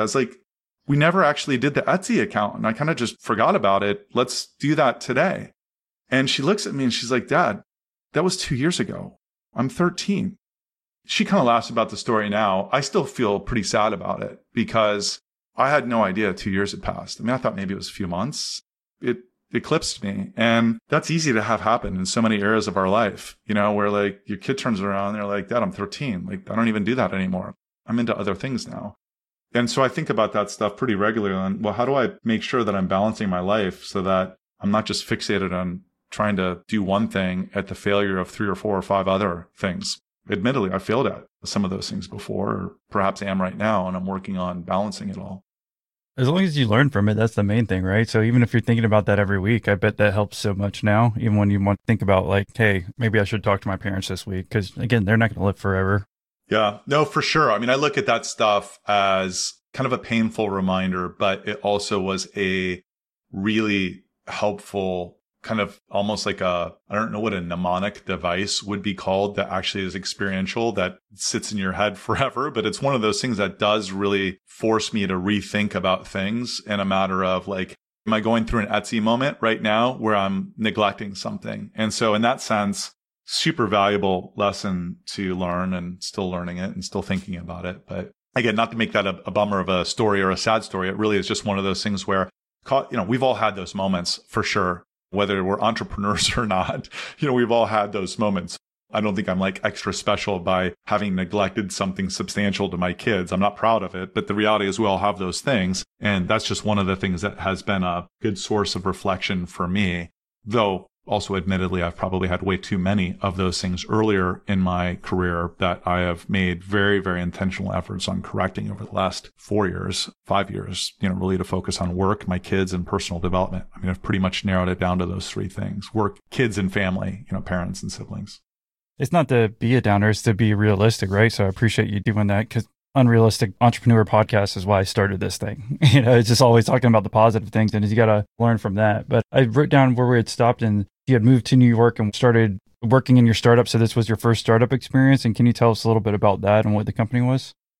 we never actually did the Etsy account, and I kind of just forgot about it. Let's do that today. And she looks at me and she's like, Dad, that was 2 years ago. I'm 13. She kind of laughs about the story now. I still feel pretty sad about it, because I had no idea 2 years had passed. I mean, I thought maybe it was a few months. It eclipsed me. And that's easy to have happen in so many areas of our life, where your kid turns around and they're like, Dad, I'm 13. I don't even do that anymore. I'm into other things now. And so I think about that stuff pretty regularly on, well, how do I make sure that I'm balancing my life so that I'm not just fixated on trying to do one thing at the failure of 3 or 4 or 5 other things. Admittedly, I failed at some of those things before, or perhaps am right now, and I'm working on balancing it all. As long as you learn from it, that's the main thing, right? So even if you're thinking about that every week, I bet that helps so much now, even when you want to think about hey, maybe I should talk to my parents this week, because again, they're not going to live forever. Yeah, no, for sure. I mean, I look at that stuff as kind of a painful reminder, but it also was a really helpful kind of almost I don't know what a mnemonic device would be called that actually is experiential, that sits in your head forever. But it's one of those things that does really force me to rethink about things in a matter of am I going through an Etsy moment right now where I'm neglecting something? And so in that sense, super valuable lesson to learn, and still learning it and still thinking about it. But again, not to make that a bummer of a story or a sad story. It really is just one of those things where, we've all had those moments for sure, whether we're entrepreneurs or not. We've all had those moments. I don't think I'm extra special by having neglected something substantial to my kids. I'm not proud of it, but the reality is we all have those things. And that's just one of the things that has been a good source of reflection for me, though also, admittedly, I've probably had way too many of those things earlier in my career that I have made very, very intentional efforts on correcting over the last 4 years, 5 years, really to focus on work, my kids, and personal development. I mean, I've pretty much narrowed it down to those 3 things: work, kids, and family, parents and siblings. It's not to be a downer, it's to be realistic, right? So I appreciate you doing that, because Unrealistic Entrepreneur Podcast is why I started this thing. It's just always talking about the positive things, and you got to learn from that. But I wrote down where we had stopped, and you had moved to New York and started working in your startup. So this was your first startup experience. And can you tell us a little bit about that and what the company was?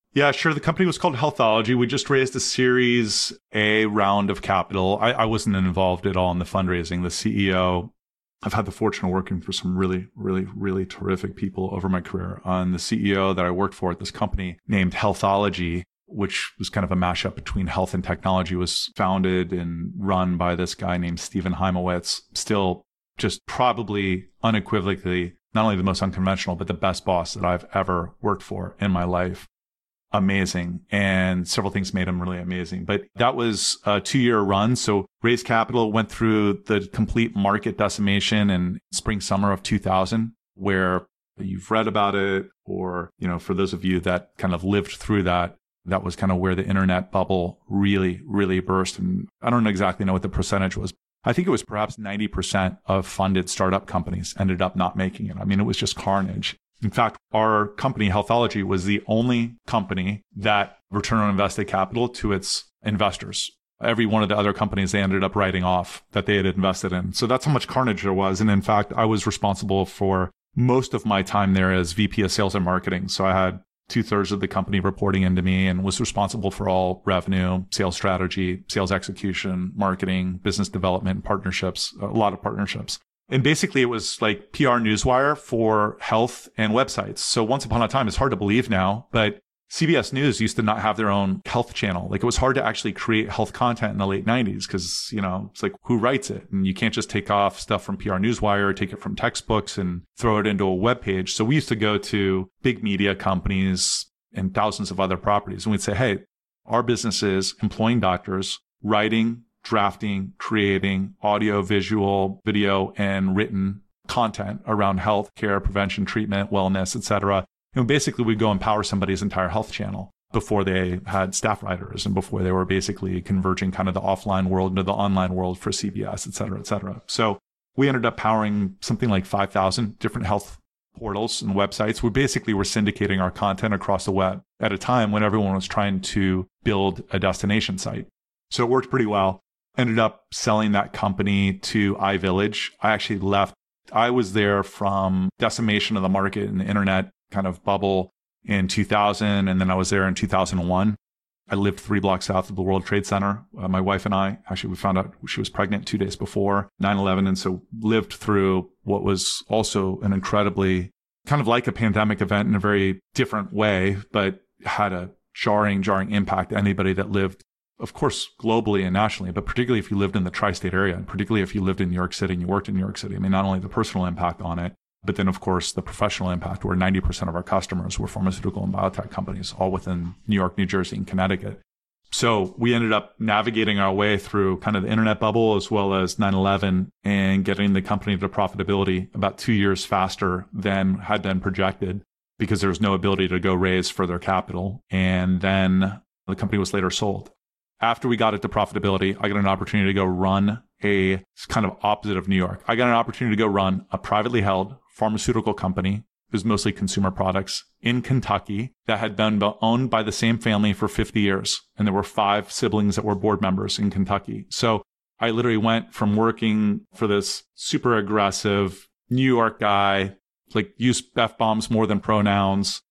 Yeah, sure. The company was called Healthology. We just raised a Series A round of capital. I wasn't involved at all in the fundraising. The CEO, I've had the fortune of working for some really, really, really terrific people over my career. And the CEO that I worked for at this company named Healthology, which was kind of a mashup between health and technology, was founded and run by this guy named Stephen Heimowitz, still just probably unequivocally not only the most unconventional, but the best boss that I've ever worked for in my life. Amazing. And several things made him really amazing. But that was a 2-year run. So raised capital, went through the complete market decimation in spring, summer of 2000, where you've read about it, or, for those of you that kind of lived through that, that was kind of where the internet bubble really, really burst. And I don't exactly know what the percentage was. I think it was perhaps 90% of funded startup companies ended up not making it. I mean, it was just carnage. In fact, our company, Healthology, was the only company that returned on invested capital to its investors. Every one of the other companies they ended up writing off that they had invested in. So that's how much carnage there was. And in fact, I was responsible for most of my time there as VP of sales and marketing. So I had 2/3 of the company reporting into me and was responsible for all revenue, sales strategy, sales execution, marketing, business development, partnerships, a lot of partnerships. And basically it was like PR newswire for health and websites. So once upon a time, it's hard to believe now, but CBS News used to not have their own health channel. Like, it was hard to actually create health content in the late 90s because, it's like, who writes it? And you can't just take off stuff from PR newswire or take it from textbooks and throw it into a web page. So we used to go to big media companies and thousands of other properties. And we'd say, hey, our business is employing doctors, writing, drafting, creating audio, visual, video, and written content around health care, prevention, treatment, wellness, etc. And basically we'd go empower somebody's entire health channel before they had staff writers and before they were basically converging kind of the offline world into the online world for CBS, et cetera, et cetera. So we ended up powering something like 5,000 different health portals and websites. We basically were syndicating our content across the web at a time when everyone was trying to build a destination site. So it worked pretty well. Ended up selling that company to iVillage. I actually left. I was there from decimation of the market and the internet kind of bubble in 2000. And then I was there in 2001. I lived 3 blocks south of the World Trade Center. My wife and I, actually, we found out she was pregnant 2 days before 9/11. And so lived through what was also an incredibly kind of like a pandemic event in a very different way, but had a jarring impact to anybody that lived, of course, globally and nationally, but particularly if you lived in the tri-state area, and particularly if you lived in New York City and you worked in New York City. I mean, not only the personal impact on it, but then, of course, the professional impact, where 90% of our customers were pharmaceutical and biotech companies, all within New York, New Jersey, and Connecticut. So we ended up navigating our way through kind of the internet bubble as well as 9/11 and getting the company to profitability about 2 years faster than had been projected because there was no ability to go raise further capital. And then the company was later sold. After we got it to profitability, I got an opportunity to go run a kind of opposite of New York. I got an opportunity to go run a privately held pharmaceutical company. It was mostly consumer products in Kentucky that had been owned by the same family for 50 years. And there were 5 siblings that were board members in Kentucky. So I literally went from working for this super aggressive New York guy, like use F-bombs more than pronouns,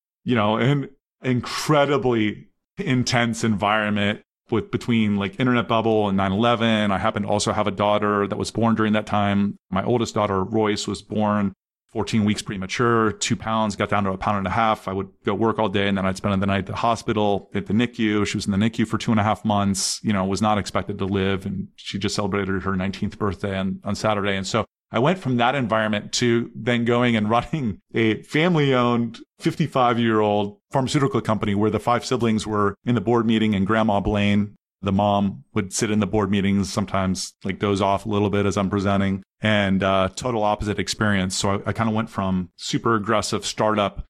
an incredibly intense environment with between like internet bubble and 9/11. I happened to also have a daughter that was born during that time. My oldest daughter, Royce, was born 14 weeks premature, 2 pounds, got down to 1.5 pounds. I would go work all day and then I'd spend the night at the hospital at the NICU. She was in the NICU for 2.5 months, was not expected to live. And she just celebrated her 19th birthday on Saturday. And so I went from that environment to then going and running a family-owned 55-year-old pharmaceutical company where the 5 siblings were in the board meeting and Grandma Blaine, the mom, would sit in the board meetings, sometimes like doze off a little bit as I'm presenting, and total opposite experience. So I kind of went from super aggressive startup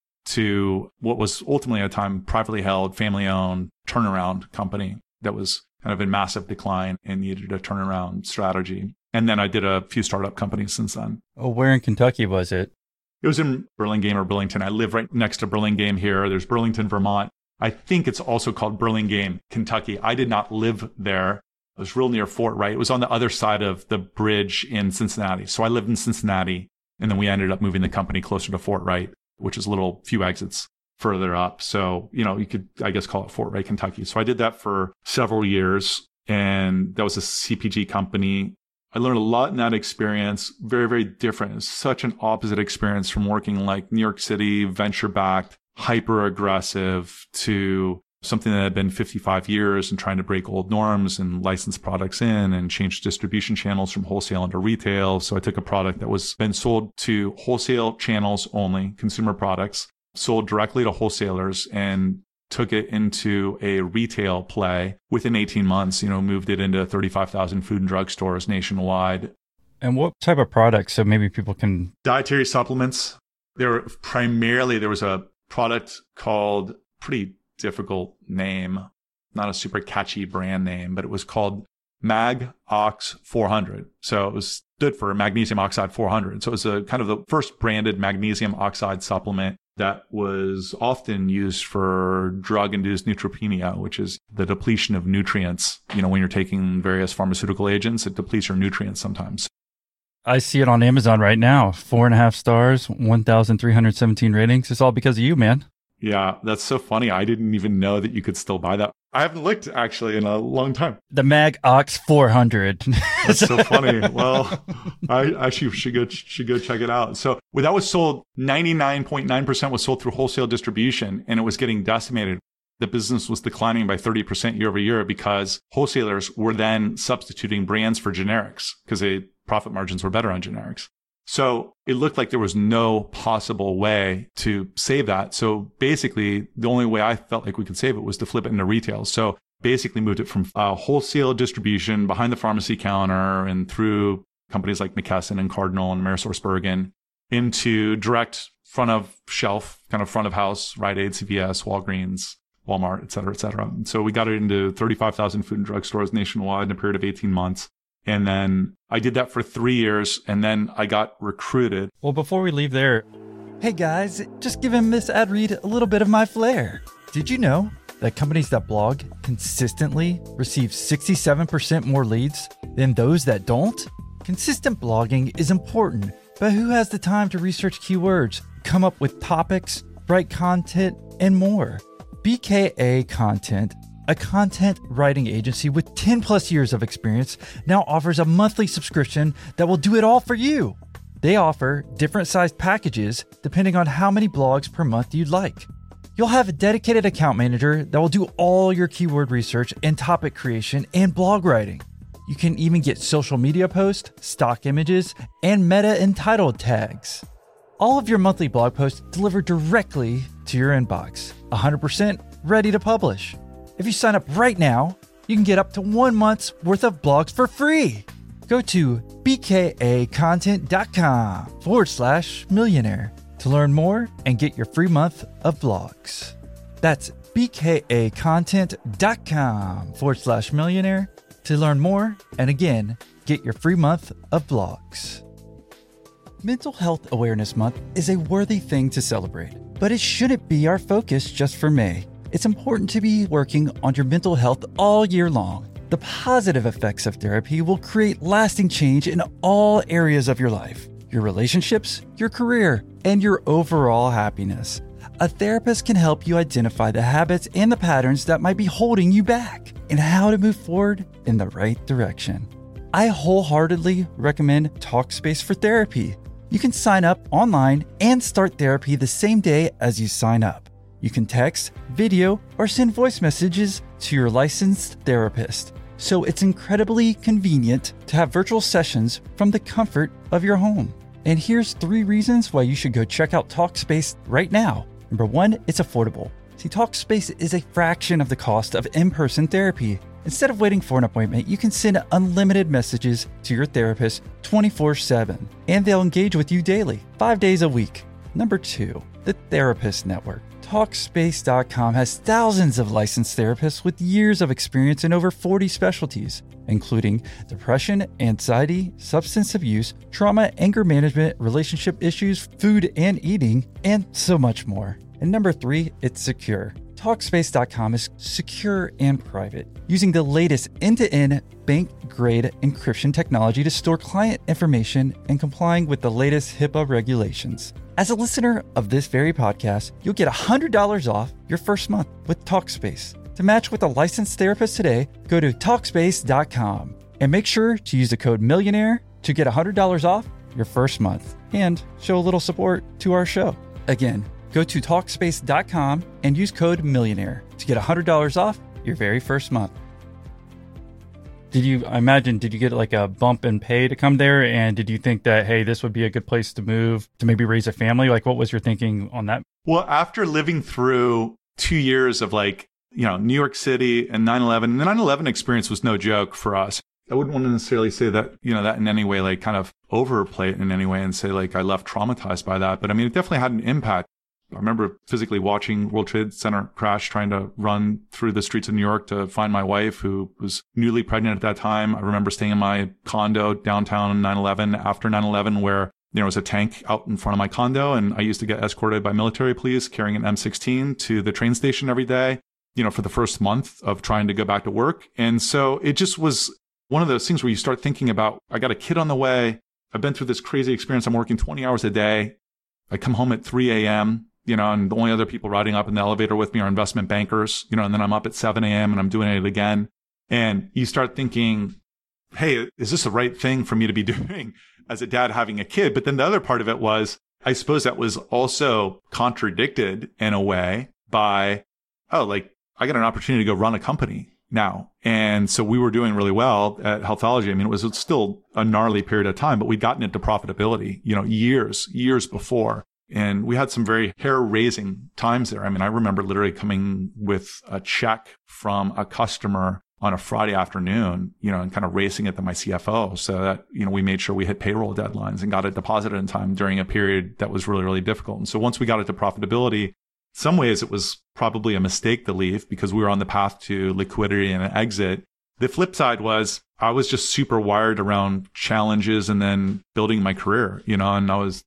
to what was ultimately at a time privately held, family-owned turnaround company that was kind of in massive decline and needed a turnaround strategy. And then I did a few startup companies since then. Oh, where in Kentucky was it? It was in Burlingame or Burlington. I live right next to Burlingame here. There's Burlington, Vermont. I think it's also called Burlingame, Kentucky. I did not live there. It was real near Fort Wright. It was on the other side of the bridge in Cincinnati. So I lived in Cincinnati, and then we ended up moving the company closer to Fort Wright, which is a few exits further up. So, you could, I guess, call it Fort Ray, Kentucky. So I did that for several years, and that was a CPG company. I learned a lot in that experience. Very, very different. It's such an opposite experience from working like New York City, venture-backed, hyper aggressive, to something that had been 55 years and trying to break old norms and license products in and change distribution channels from wholesale into retail. So I took a product that was been sold to wholesale channels only, consumer products, sold directly to wholesalers, and took it into a retail play within 18 months, moved it into 35,000 food and drug stores nationwide. And what type of products? So maybe people can... Dietary supplements. There was a product called, pretty difficult name, not a super catchy brand name, but it was called Mag Ox 400. So it was stood for magnesium oxide 400. So it was a kind of the first branded magnesium oxide supplement that was often used for drug-induced neutropenia, which is the depletion of nutrients. When you're taking various pharmaceutical agents, it depletes your nutrients sometimes. I see it on Amazon right now. 4.5 stars, 1,317 ratings. It's all because of you, man. Yeah, that's so funny. I didn't even know that you could still buy that. I haven't looked actually in a long time. The Mag Ox 400. That's so funny. Well, I actually should go check it out. So that was sold, 99.9% was sold through wholesale distribution, and it was getting decimated. The business was declining by 30% year over year because wholesalers were then substituting brands for generics because profit margins were better on generics. So it looked like there was no possible way to save that. So basically, the only way I felt like we could save it was to flip it into retail. So basically moved it from wholesale distribution behind the pharmacy counter and through companies like McKesson and Cardinal and AmerisourceBergen into direct front of shelf, kind of front of house, Rite Aid, CVS, Walgreens, Walmart, et cetera, et cetera. And so we got it into 35,000 food and drug stores nationwide in a period of 18 months. And then I did that for 3 years, and then I got recruited. Well, before we leave there... Hey guys, just giving this ad read a little bit of my flair. Did you know that companies that blog consistently receive 67% more leads than those that don't? Consistent blogging is important, but who has the time to research keywords, come up with topics, write content, and more? BKA Content, a content writing agency with 10 plus years of experience, now offers a monthly subscription that will do it all for you. They offer different sized packages depending on how many blogs per month you'd like. You'll have a dedicated account manager that will do all your keyword research and topic creation and blog writing. You can even get social media posts, stock images, and meta and title tags. All of your monthly blog posts delivered directly to your inbox, 100% ready to publish. If you sign up right now, you can get up to 1 month's worth of blogs for free. Go to bkacontent.com/millionaire to learn more and get your free month of blogs. That's bkacontent.com/millionaire to learn more and again, get your free month of blogs. Mental Health Awareness Month is a worthy thing to celebrate, but it shouldn't be our focus just for May. It's important to be working on your mental health all year long. The positive effects of therapy will create lasting change in all areas of your life, your relationships, your career, and your overall happiness. A therapist can help you identify the habits and the patterns that might be holding you back and how to move forward in the right direction. I wholeheartedly recommend Talkspace for Therapy. You can sign up online and start therapy the same day as you sign up. You can text, video, or send voice messages to your licensed therapist. So it's incredibly convenient to have virtual sessions from the comfort of your home. And here's 3 reasons why you should go check out Talkspace right now. Number 1, it's affordable. See, Talkspace is a fraction of the cost of in-person therapy. Instead of waiting for an appointment, you can send unlimited messages to your therapist 24/7, and they'll engage with you daily, 5 days a week. Number 2, the Therapist Network. Talkspace.com has thousands of licensed therapists with years of experience in over 40 specialties, including depression, anxiety, substance abuse, trauma, anger management, relationship issues, food and eating, and so much more. And number 3, it's secure. Talkspace.com is secure and private, using the latest end-to-end bank-grade encryption technology to store client information and complying with the latest HIPAA regulations. As a listener of this very podcast, you'll get $100 off your first month with Talkspace. To match with a licensed therapist today, go to Talkspace.com and make sure to use the code Millionaire to get $100 off your first month and show a little support to our show. Again, go to Talkspace.com and use code Millionaire to get $100 off your very first month. Did you get like a bump in pay to come there? And did you think that, hey, this would be a good place to move to maybe raise a family? Like, what was your thinking on that? Well, after living through 2 years of New York City and 9/11, the 9/11 experience was no joke for us. I wouldn't want to necessarily say that, that in any way, like kind of overplay it in any way and say like I left traumatized by that. But I mean, it definitely had an impact. I remember physically watching World Trade Center crash, trying to run through the streets of New York to find my wife, who was newly pregnant at that time. I remember staying in my condo downtown in 9/11, after 9/11, where there was a tank out in front of my condo. And I used to get escorted by military police carrying an M16 to the train station every day, for the first month of trying to go back to work. And so it just was one of those things where you start thinking about, I got a kid on the way. I've been through this crazy experience. I'm working 20 hours a day. I come home at 3 a.m., and the only other people riding up in the elevator with me are investment bankers, and then I'm up at 7 a.m. and I'm doing it again. And you start thinking, hey, is this the right thing for me to be doing as a dad having a kid? But then the other part of it was, I suppose that was also contradicted in a way by, I got an opportunity to go run a company now. And so we were doing really well at Healthology. I mean, it was still a gnarly period of time, but we'd gotten into profitability, years before. And we had some very hair-raising times there. I mean, I remember literally coming with a check from a customer on a Friday afternoon, and kind of racing it to my CFO so that, we made sure we hit payroll deadlines and got it deposited in time during a period that was really, really difficult. And so once we got it to profitability, in some ways it was probably a mistake to leave because we were on the path to liquidity and an exit. The flip side was I was just super wired around challenges and then building my career, and I was,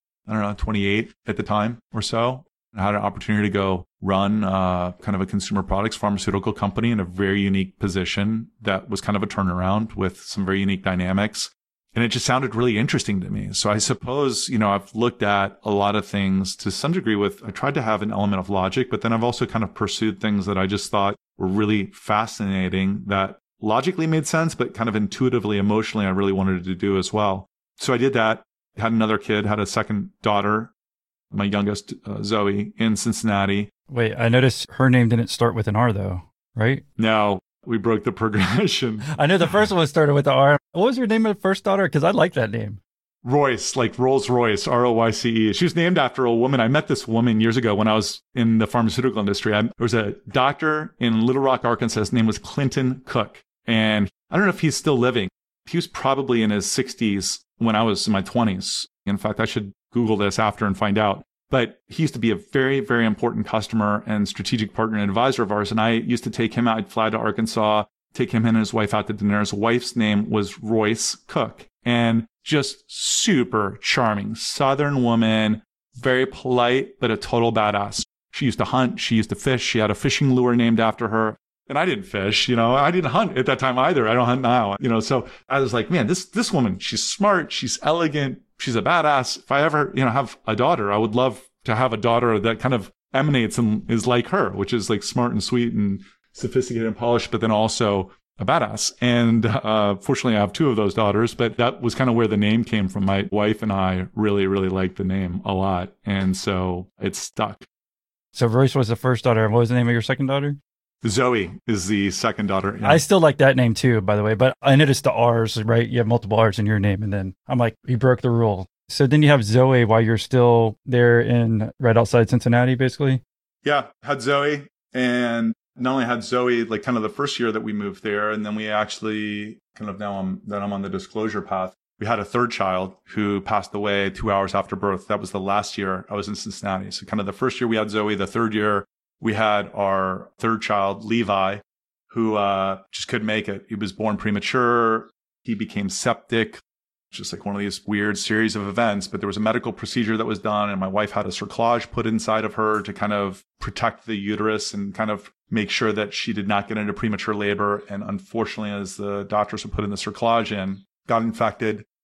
28 at the time or so. I had an opportunity to go run kind of a consumer products pharmaceutical company in a very unique position that was kind of a turnaround with some very unique dynamics. And it just sounded really interesting to me. So I suppose, I've looked at a lot of things to some degree I tried to have an element of logic, but then I've also kind of pursued things that I just thought were really fascinating that logically made sense, but kind of intuitively, emotionally, I really wanted to do as well. So I did that. Had another kid, had a second daughter, my youngest, Zoe, in Cincinnati. Wait, I noticed her name didn't start with an R though, right? No, we broke the progression. I know the first one started with the R. What was your name of the first daughter? Because I like that name. Royce, like Rolls Royce, Royce. She was named after a woman. I met this woman years ago when I was in the pharmaceutical industry. There was a doctor in Little Rock, Arkansas. His name was Clinton Cook. And I don't know if he's still living. He was probably in his 60s when I was in my 20s. In fact, I should Google this after and find out. But he used to be a very, very important customer and strategic partner and advisor of ours. And I used to take him out. I'd fly to Arkansas, take him and his wife out to dinner. His wife's name was Royce Cook. And just super charming Southern woman, very polite, but a total badass. She used to hunt. She used to fish. She had a fishing lure named after her. And I didn't fish, I didn't hunt at that time either. I don't hunt now, so I was like, man, this woman, she's smart. She's elegant. She's a badass. If I ever, have a daughter, I would love to have a daughter that kind of emanates and is like her, which is like smart and sweet and sophisticated and polished, but then also a badass. And fortunately, I have two of those daughters, but that was kind of where the name came from. My wife and I really, really liked the name a lot. And so it stuck. So Royce was the first daughter. What was the name of your second daughter? Zoe is the second daughter. Yeah. I still like that name too, by the way, but I noticed the R's, right? You have multiple R's in your name. And then I'm like, you broke the rule. So then you have Zoe while you're still there right outside Cincinnati, basically? Yeah, had Zoe. And not only had Zoe, like kind of the first year that we moved there, and then we actually kind of I'm on the disclosure path. We had a third child who passed away 2 hours after birth. That was the last year I was in Cincinnati. So kind of the first year we had Zoe, the third year we had our third child, Levi, who just couldn't make it. He was born premature. He became septic, just like one of these weird series of events. But there was a medical procedure that was done, and my wife had a cerclage put inside of her to kind of protect the uterus and kind of make sure that she did not get into premature labor. And unfortunately, as the doctors were putting the cerclage in, got infected,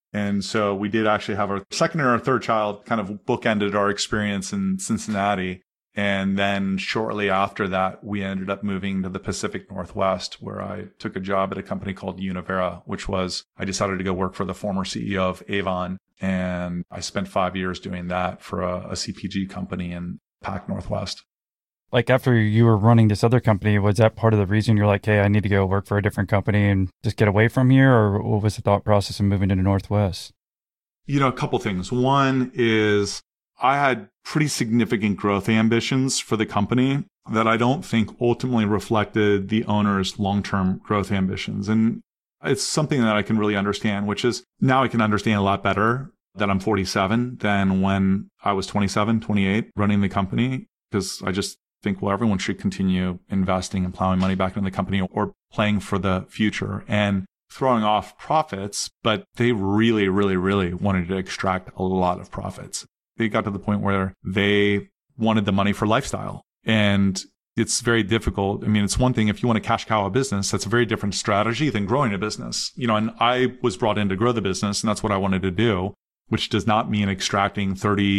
And so we did actually have our second and our third child kind of bookended our experience in Cincinnati. And then shortly after that, we ended up moving to the Pacific Northwest, where I took a job at a company called Univera, which was, I decided to go work for the former CEO of Avon. And I spent 5 years doing that for a CPG company in Pac Northwest. Like after you were running this other company, was that part of the reason you're like, hey, I need to go work for a different company and just get away from here? Or what was the thought process of moving to the Northwest? A couple things. One is I had pretty significant growth ambitions for the company that I don't think ultimately reflected the owner's long-term growth ambitions. And it's something that I can really understand, which is now I can understand a lot better that I'm 47 than when I was 27, 28 running the company, because I just think, well, everyone should continue investing and plowing money back into the company or playing for the future and throwing off profits. But they really, really, really wanted to extract a lot of profits. They got to the point where they wanted the money for lifestyle. And it's very difficult. I mean, it's one thing if you want to cash cow a business, that's a very different strategy than growing a business. And I was brought in to grow the business, and that's what I wanted to do, which does not mean extracting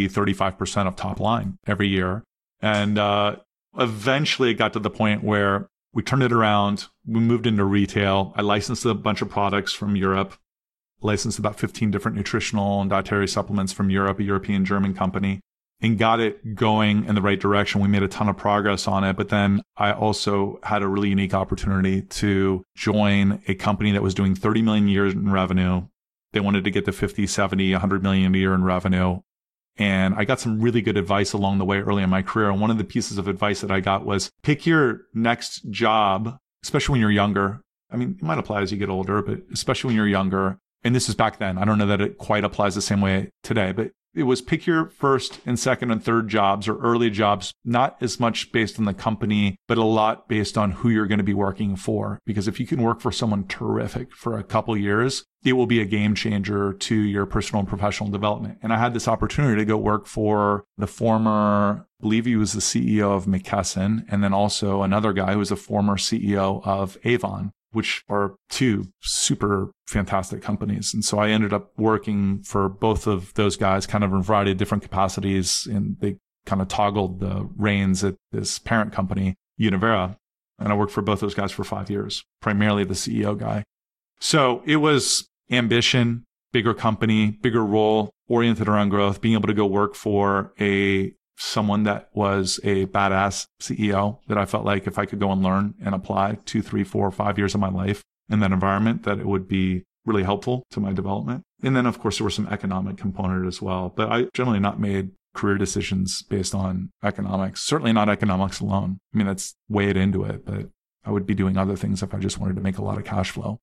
35% of top line every year. And eventually it got to the point where we turned it around. We moved into retail. I licensed a bunch of products from Europe. Licensed about 15 different nutritional and dietary supplements from Europe, a European German company, and got it going in the right direction. We made a ton of progress on it. But then I also had a really unique opportunity to join a company that was doing 30 million a year in revenue. They wanted to get to 50, 70, 100 million a year in revenue. And I got some really good advice along the way early in my career. And one of the pieces of advice that I got was pick your next job, especially when you're younger. I mean, it might apply as you get older, but especially when you're younger. And this is back then. I don't know that it quite applies the same way today, but it was pick your first and second and third jobs or early jobs, not as much based on the company, but a lot based on who you're going to be working for. Because if you can work for someone terrific for a couple of years, it will be a game changer to your personal and professional development. And I had this opportunity to go work for the former, I believe he was the CEO of McKesson, and then also another guy who was a former CEO of Avon, which are two super fantastic companies. And so I ended up working for both of those guys kind of in a variety of different capacities. And they kind of toggled the reins at this parent company, Univera. And I worked for both those guys for 5 years, primarily the CEO guy. So it was ambition, bigger company, bigger role, oriented around growth, being able to go work for someone that was a badass CEO that I felt like if I could go and learn and apply 2, 3, 4, 5 years of my life in that environment, that it would be really helpful to my development. And then, of course, there was some economic component as well. But I generally not made career decisions based on economics, certainly not economics alone. I mean, that's weighed into it, but I would be doing other things if I just wanted to make a lot of cash flow.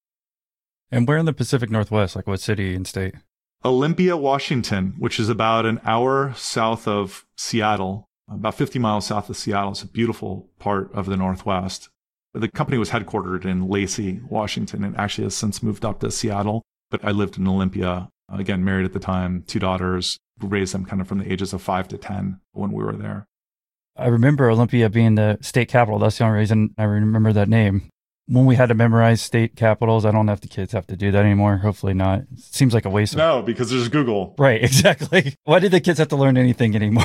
And where in the Pacific Northwest, like what city and state? Olympia, Washington, which is about an hour south of Seattle, about 50 miles south of Seattle. It's a beautiful part of the Northwest. The company was headquartered in Lacey, Washington, and actually has since moved up to Seattle. But I lived in Olympia, again, married at the time, 2 daughters, raised them kind of from the ages of 5 to 10 when we were there. I remember Olympia being the state capital. That's the only reason I remember that name. When we had to memorize state capitals, I don't know if the kids have to do that anymore. Hopefully not. It seems like a waste of... No, because there's Google. Right, exactly. Why did the kids have to learn anything anymore?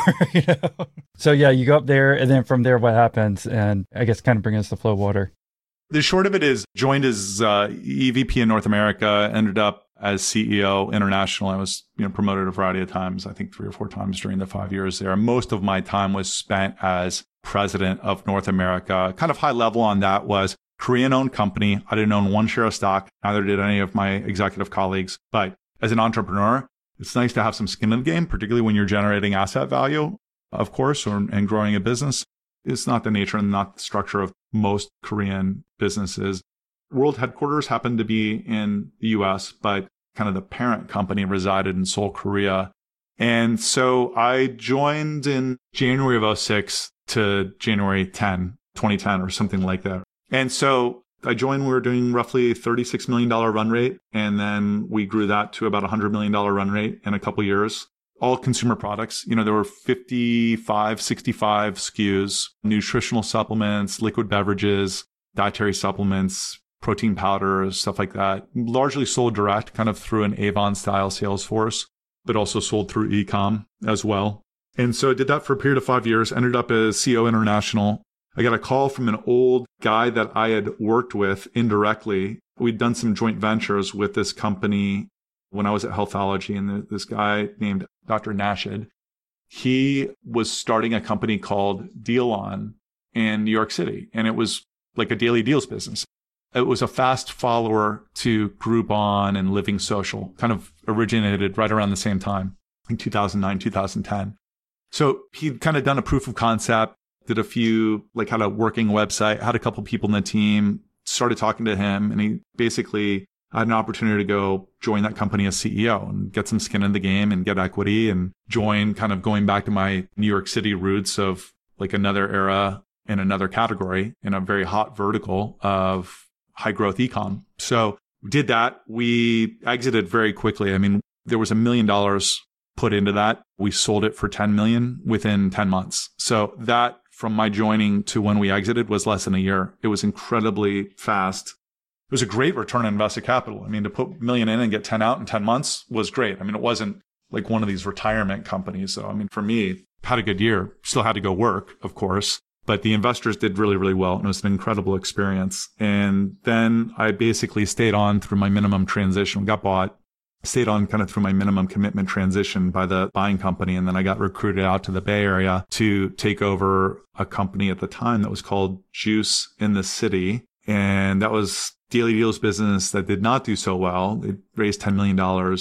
So yeah, you go up there, and then from there, what happens? And I guess kind of bring us to Flow Water. The short of it is, joined as EVP in North America, ended up as CEO international. I was promoted a variety of times, I think 3 or 4 times during the 5 years there. Most of my time was spent as president of North America. Kind of high level on that was Korean-owned company. I didn't own one share of stock. Neither did any of my executive colleagues. But as an entrepreneur, it's nice to have some skin in the game, particularly when you're generating asset value, of course, and growing a business. It's not the nature and not the structure of most Korean businesses. World headquarters happened to be in the US, but kind of the parent company resided in Seoul, Korea. And so I joined in January of 2006 to January 2010 or something like that. And so I joined, we were doing roughly $36 million run rate. And then we grew that to about $100 million run rate in a couple of years. All consumer products. There were 55, 65 SKUs, nutritional supplements, liquid beverages, dietary supplements, protein powders, stuff like that. Largely sold direct, kind of through an Avon-style sales force, but also sold through e-com as well. And so I did that for a period of 5 years, ended up as CO International. I got a call from an old guy that I had worked with indirectly. We'd done some joint ventures with this company when I was at Healthology, and this guy named Dr. Nashid, he was starting a company called Dealon in New York City, and it was like a daily deals business. It was a fast follower to Groupon and Living Social, kind of originated right around the same time, in 2009, 2010. So he'd kind of done a proof of concept, did a few, like had a working website, had a couple people in the team, started talking to him, and he basically had an opportunity to go join that company as CEO and get some skin in the game and get equity and join, kind of going back to my New York City roots of like another era in another category in a very hot vertical of high growth ecom. So we did that. We exited very quickly. I mean, there was $1 million put into that. We sold it for 10 million within 10 months. So that from my joining to when we exited was less than a year. It was incredibly fast. It was a great return on invested capital. I mean, to put $1 million in and get 10 out in 10 months was great. I mean, it wasn't like one of these retirement companies. So, I mean, for me, had a good year, still had to go work, of course, but the investors did really, really well. And it was an incredible experience. And then I basically stayed on through my minimum transition, got bought, stayed on kind of through my minimum commitment transition by the buying company. And then I got recruited out to the Bay Area to take over a company at the time that was called Juice in the City. And that was daily deals business that did not do so well. It raised $10 million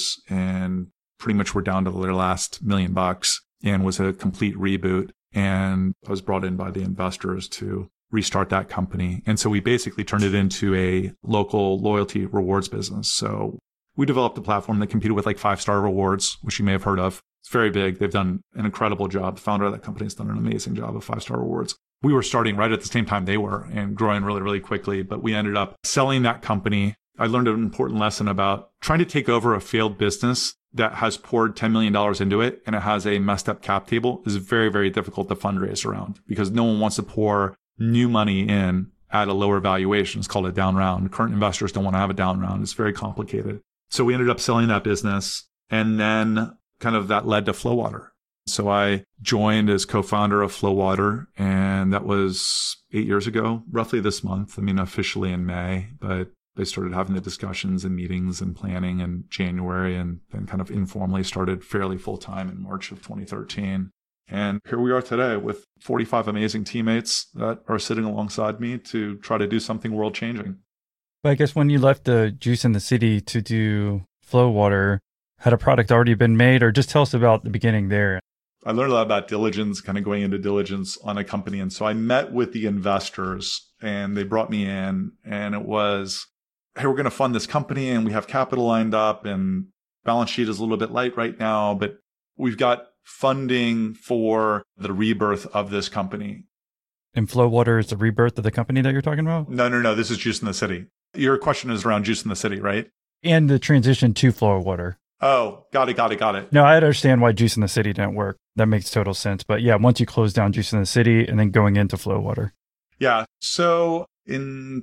and pretty much were down to their last $1 million and was a complete reboot. And I was brought in by the investors to restart that company. And so we basically turned it into a local loyalty rewards business. So we developed a platform that competed with like 5-star rewards, which you may have heard of. It's very big. They've done an incredible job. The founder of that company has done an amazing job of 5-star rewards. We were starting right at the same time they were and growing really, really quickly, but we ended up selling that company. I learned an important lesson about trying to take over a failed business that has poured $10 million into it and it has a messed up cap table is very, very difficult to fundraise around because no one wants to pour new money in at a lower valuation. It's called a down round. Current investors don't want to have a down round. It's very complicated. So we ended up selling that business, and then kind of that led to Flowwater. So I joined as co-founder of Flowwater, and that was 8 years ago, roughly this month. I mean, officially in May, but they started having the discussions and meetings and planning in January, and then kind of informally started fairly full-time in March of 2013. And here we are today with 45 amazing teammates that are sitting alongside me to try to do something world-changing. But I guess when you left the Juice in the City to do Flowwater, had a product already been made, or just tell us about the beginning there? I learned a lot about diligence, kind of going into diligence on a company. And so I met with the investors and they brought me in, and it was, hey, we're going to fund this company and we have capital lined up and balance sheet is a little bit light right now, but we've got funding for the rebirth of this company. And Flowwater is the rebirth of the company that you're talking about? No. This is Juice in the City. Your question is around Juice in the City, right? And the transition to Flowwater. Oh, got it. No, I understand why Juice in the City didn't work. That makes total sense. But yeah, once you close down Juice in the City and then going into Flowwater. Yeah. So in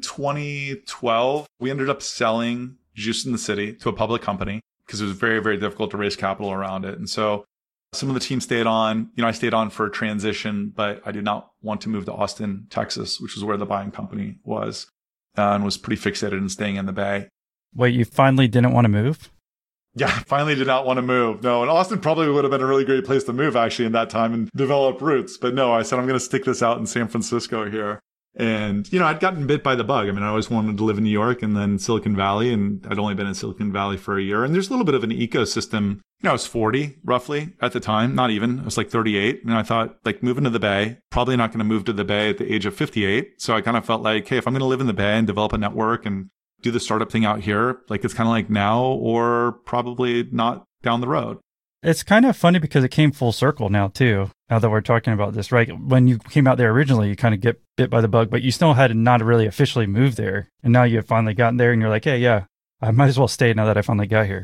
2012, we ended up selling Juice in the City to a public company because it was very, very difficult to raise capital around it. And so some of the team stayed on. I stayed on for a transition, but I did not want to move to Austin, Texas, which is where the buying company was, and was pretty fixated in staying in the Bay. Wait, you finally didn't want to move? Yeah, I finally did not want to move. No, and Austin probably would have been a really great place to move actually in that time and develop roots. But no, I said, I'm going to stick this out in San Francisco here. And, I'd gotten bit by the bug. I mean, I always wanted to live in New York and then Silicon Valley, and I'd only been in Silicon Valley for a year. And there's a little bit of an ecosystem. I was 40 roughly at the time, not even. I was like 38. And I thought, like, moving to the Bay, probably not going to move to the Bay at the age of 58. So I kind of felt like, hey, if I'm going to live in the Bay and develop a network and do the startup thing out here, like it's kind of like now or probably not down the road. It's kind of funny because it came full circle now too, now that we're talking about this, right? When you came out there originally, you kind of get bit by the bug, but you still had not really officially moved there. And now you've finally gotten there and you're like, hey, yeah, I might as well stay now that I finally got here.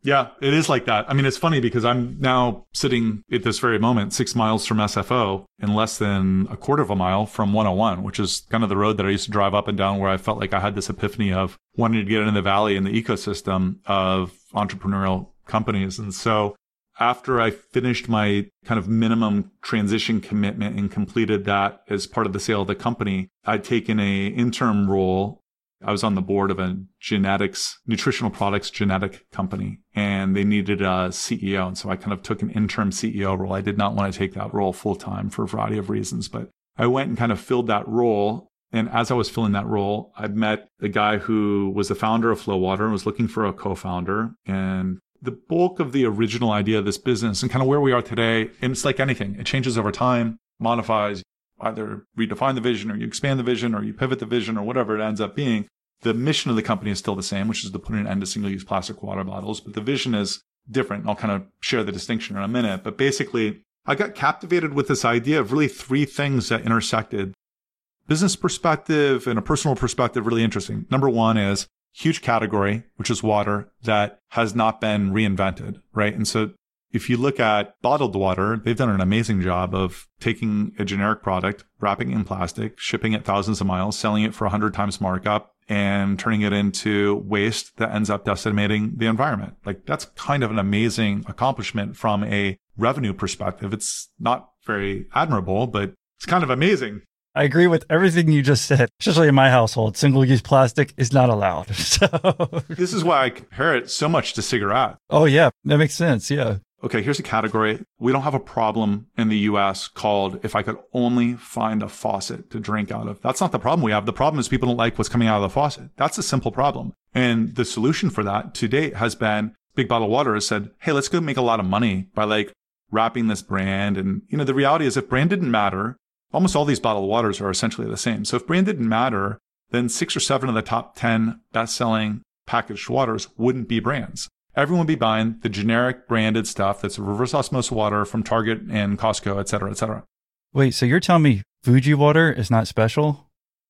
Yeah, it is like that. I mean, it's funny because I'm now sitting at this very moment 6 miles from SFO and less than a quarter of a mile from 101, which is kind of the road that I used to drive up and down, where I felt like I had this epiphany of wanting to get into the valley and the ecosystem of entrepreneurial companies. And so after I finished my kind of minimum transition commitment and completed that as part of the sale of the company, I'd taken a interim role. I was on the board of a nutritional products genetic company, and they needed a CEO. And so I kind of took an interim CEO role. I did not want to take that role full time for a variety of reasons, but I went and kind of filled that role. And as I was filling that role, I met a guy who was the founder of FlowWater and was looking for a co-founder. And the bulk of the original idea of this business and kind of where we are today, and it's like anything, it changes over time, modifies, either redefine the vision or you expand the vision or you pivot the vision or whatever it ends up being. The mission of the company is still the same, which is to put an end to single-use plastic water bottles, but the vision is different. And I'll kind of share the distinction in a minute. But basically, I got captivated with this idea of really three things that intersected. Business perspective and a personal perspective, really interesting. Number one is huge category, which is water, that has not been reinvented, right? And so if you look at bottled water, they've done an amazing job of taking a generic product, wrapping it in plastic, shipping it thousands of miles, selling it for 100 times markup, and turning it into waste that ends up decimating the environment. Like, that's kind of an amazing accomplishment from a revenue perspective. It's not very admirable, but it's kind of amazing. I agree with everything you just said, especially in my household. Single-use plastic is not allowed. So this is why I compare it so much to cigarette. Oh, yeah, that makes sense. Yeah. Okay, here's a category. We don't have a problem in the US called if I could only find a faucet to drink out of. That's not the problem we have. The problem is people don't like what's coming out of the faucet. That's a simple problem. And the solution for that to date has been Big Bottle Water has said, hey, let's go make a lot of money by like wrapping this brand. And, you know, the reality is if brand didn't matter, almost all these bottled waters are essentially the same. So if brand didn't matter, then 6 or 7 of the top 10 best-selling packaged waters wouldn't be brands. Everyone would be buying the generic branded stuff that's reverse osmosis water from Target and Costco, et cetera, et cetera. Wait, so you're telling me Fuji water is not special?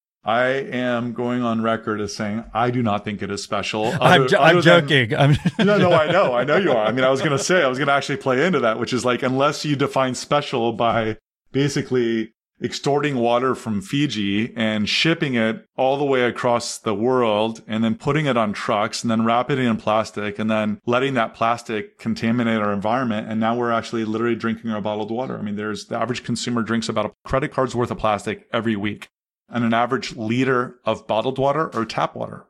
I am going on record as saying I do not think it is special. I'm joking. No, I know you are. I mean, I was going to actually play into that, which is like, unless you define special by basically extorting water from Fiji and shipping it all the way across the world and then putting it on trucks and then wrapping it in plastic and then letting that plastic contaminate our environment. And now we're actually literally drinking our bottled water. I mean, the average consumer drinks about a credit card's worth of plastic every week. And an average liter of bottled water or tap water,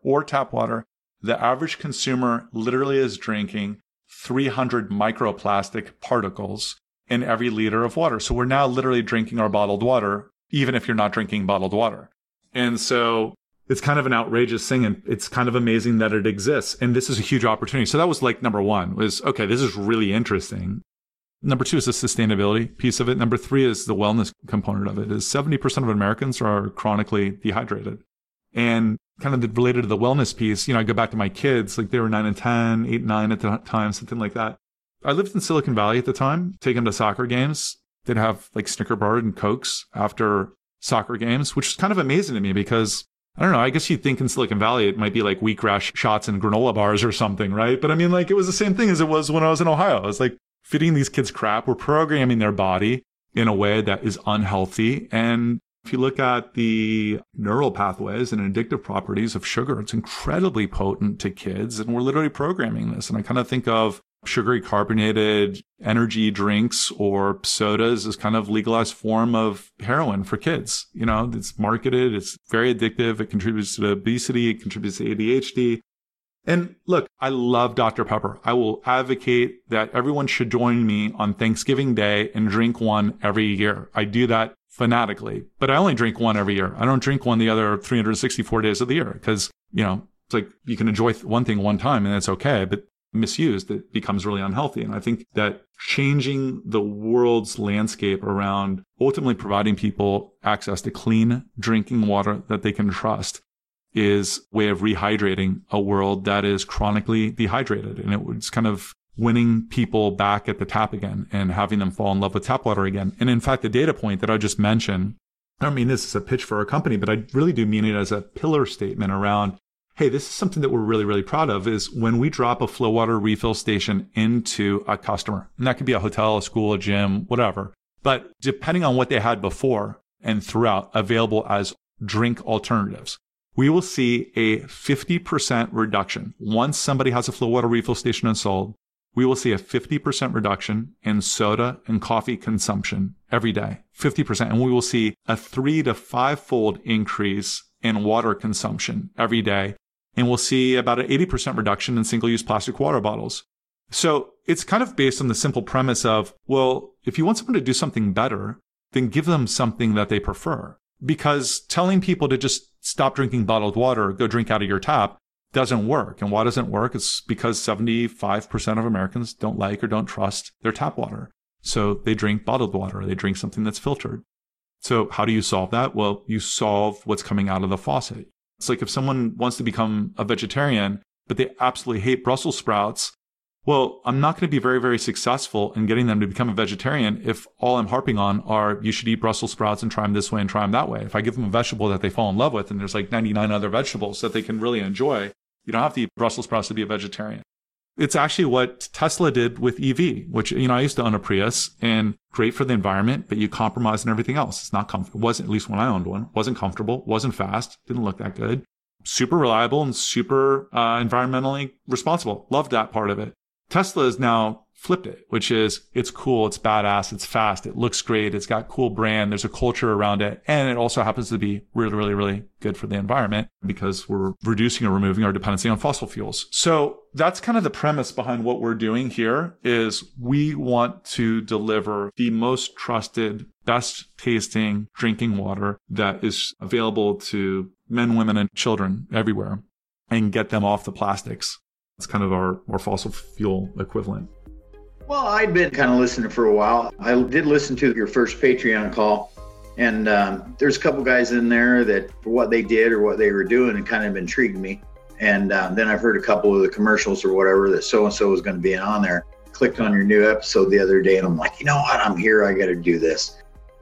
the average consumer literally is drinking 300 microplastic particles in every liter of water. So we're now literally drinking our bottled water, even if you're not drinking bottled water. And so it's kind of an outrageous thing. And it's kind of amazing that it exists. And this is a huge opportunity. So that was like number one was, okay, this is really interesting. Number two is the sustainability piece of it. Number three is the wellness component of it. Is 70% of Americans are chronically dehydrated. And kind of related to the wellness piece, you know, I go back to my kids, like they were 9 and 10, 8 and 9 at the time, something like that. I lived in Silicon Valley at the time, take them to soccer games. They'd have like Snicker bar and Cokes after soccer games, which is kind of amazing to me because, I don't know, I guess you'd think in Silicon Valley it might be like wheatgrass shots and granola bars or something, right? But I mean, like, it was the same thing as it was when I was in Ohio. I was like, feeding these kids crap. We're programming their body in a way that is unhealthy. And if you look at the neural pathways and addictive properties of sugar, it's incredibly potent to kids. And we're literally programming this. And I kind of think of sugary carbonated energy drinks or sodas as kind of legalized form of heroin for kids. You know, it's marketed. It's very addictive. It contributes to obesity. It contributes to ADHD. And look, I love Dr. Pepper. I will advocate that everyone should join me on Thanksgiving Day and drink one every year. I do that fanatically, but I only drink one every year. I don't drink one the other 364 days of the year because, you know, it's like you can enjoy one thing one time and it's okay, but misused, it becomes really unhealthy. And I think that changing the world's landscape around ultimately providing people access to clean drinking water that they can trust is a way of rehydrating a world that is chronically dehydrated. And it's kind of winning people back at the tap again and having them fall in love with tap water again. And in fact, the data point that I just mentioned, I don't mean this as a pitch for our company, but I really do mean it as a pillar statement around hey, this is something that we're really, really proud of, is when we drop a flow water refill station into a customer, and that could be a hotel, a school, a gym, whatever. But depending on what they had before and throughout available as drink alternatives, we will see a 50% reduction. Once somebody has a flow water refill station installed, we will see a 50% reduction in soda and coffee consumption every day, 50%. And we will see a 3 to 5-fold increase in water consumption every day. And we'll see about an 80% reduction in single-use plastic water bottles. So it's kind of based on the simple premise of, well, if you want someone to do something better, then give them something that they prefer. Because telling people to just stop drinking bottled water, go drink out of your tap, doesn't work. And why doesn't it work? It's because 75% of Americans don't like or don't trust their tap water. So they drink bottled water. They drink something that's filtered. So how do you solve that? Well, you solve what's coming out of the faucet. It's like if someone wants to become a vegetarian, but they absolutely hate Brussels sprouts, well, I'm not going to be very, very successful in getting them to become a vegetarian if all I'm harping on are you should eat Brussels sprouts and try them this way and try them that way. If I give them a vegetable that they fall in love with and there's like 99 other vegetables that they can really enjoy, you don't have to eat Brussels sprouts to be a vegetarian. It's actually what Tesla did with EV, which, I used to own a Prius and great for the environment, but you compromise on everything else. It's not comfortable. It wasn't, at least when I owned one, wasn't comfortable, wasn't fast, didn't look that good, super reliable and super environmentally responsible. Loved that part of it. Tesla has now flipped it, which is it's cool, it's badass, it's fast, it looks great, it's got cool brand, there's a culture around it, and it also happens to be really, really, really good for the environment because we're reducing or removing our dependency on fossil fuels. So that's kind of the premise behind what we're doing here is we want to deliver the most trusted, best tasting drinking water that is available to men, women, and children everywhere and get them off the plastics. It's kind of our fossil fuel equivalent. Well, I'd been kind of listening for a while. I did listen to your first Patreon call, and there's a couple guys in there that for what they did or what they were doing, it kind of intrigued me. And then I've heard a couple of the commercials or whatever that so-and-so was going to be on there. Clicked on your new episode the other day, and I'm like, you know what? I'm here. I got to do this.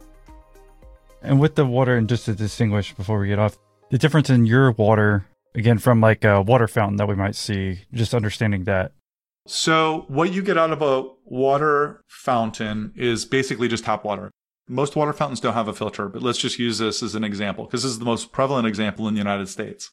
And with the water, and just to distinguish before we get off, the difference in your water, again, from like a water fountain that we might see, just understanding that. So what you get out of a water fountain is basically just tap water. Most water fountains don't have a filter, but let's just use this as an example because this is the most prevalent example in the United States.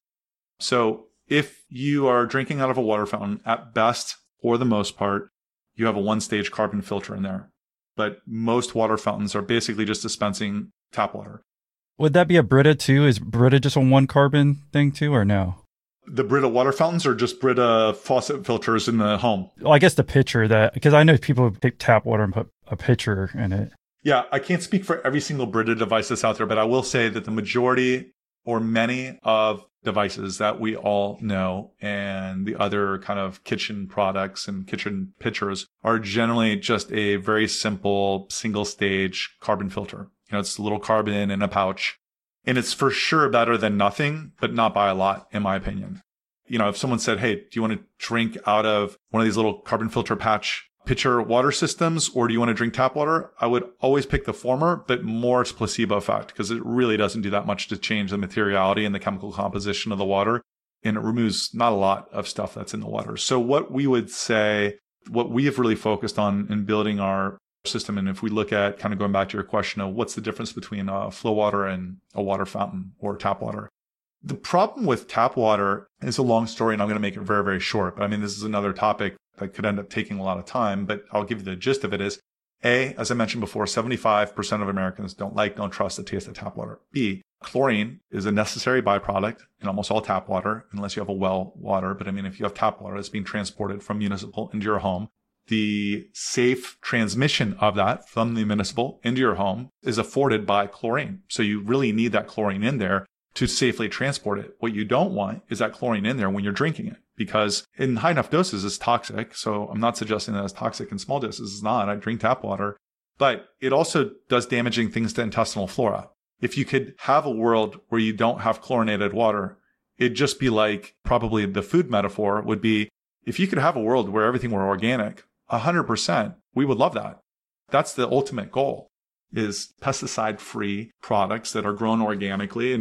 So if you are drinking out of a water fountain, at best, for the most part, you have a one-stage carbon filter in there. But most water fountains are basically just dispensing tap water. Would that be a Brita too? Is Brita just a one carbon thing too, or no? The Brita water fountains are just Brita faucet filters in the home? Well, I guess the pitcher that, because I know people take tap water and put a pitcher in it. Yeah, I can't speak for every single Brita device that's out there, but I will say that the majority or many of devices that we all know and the other kind of kitchen products and kitchen pitchers are generally just a very simple single stage carbon filter. It's a little carbon in a pouch. And it's for sure better than nothing, but not by a lot, in my opinion. If someone said, hey, do you want to drink out of one of these little carbon filter patch pitcher water systems, or do you want to drink tap water? I would always pick the former, but more it's placebo effect because it really doesn't do that much to change the materiality and the chemical composition of the water. And it removes not a lot of stuff that's in the water. So what we would say, what we have really focused on in building our system, and if we look at kind of going back to your question of what's the difference between flow water and a water fountain or tap water. The problem with tap water is a long story, and I'm going to make it very, very short. But this is another topic that could end up taking a lot of time, but I'll give you the gist of it is A, as I mentioned before, 75% of Americans don't trust the taste of tap water. B, chlorine is a necessary byproduct in almost all tap water, unless you have a well water. But if you have tap water that's being transported from municipal into your home, the safe transmission of that from the municipal into your home is afforded by chlorine. So you really need that chlorine in there to safely transport it. What you don't want is that chlorine in there when you're drinking it, because in high enough doses it's toxic. So I'm not suggesting that it's toxic in small doses. It's not. I drink tap water, but it also does damaging things to intestinal flora. If you could have a world where you don't have chlorinated water, it'd just be like, probably the food metaphor would be, if you could have a world where everything were organic, 100%, we would love that. That's the ultimate goal, is pesticide-free products that are grown organically and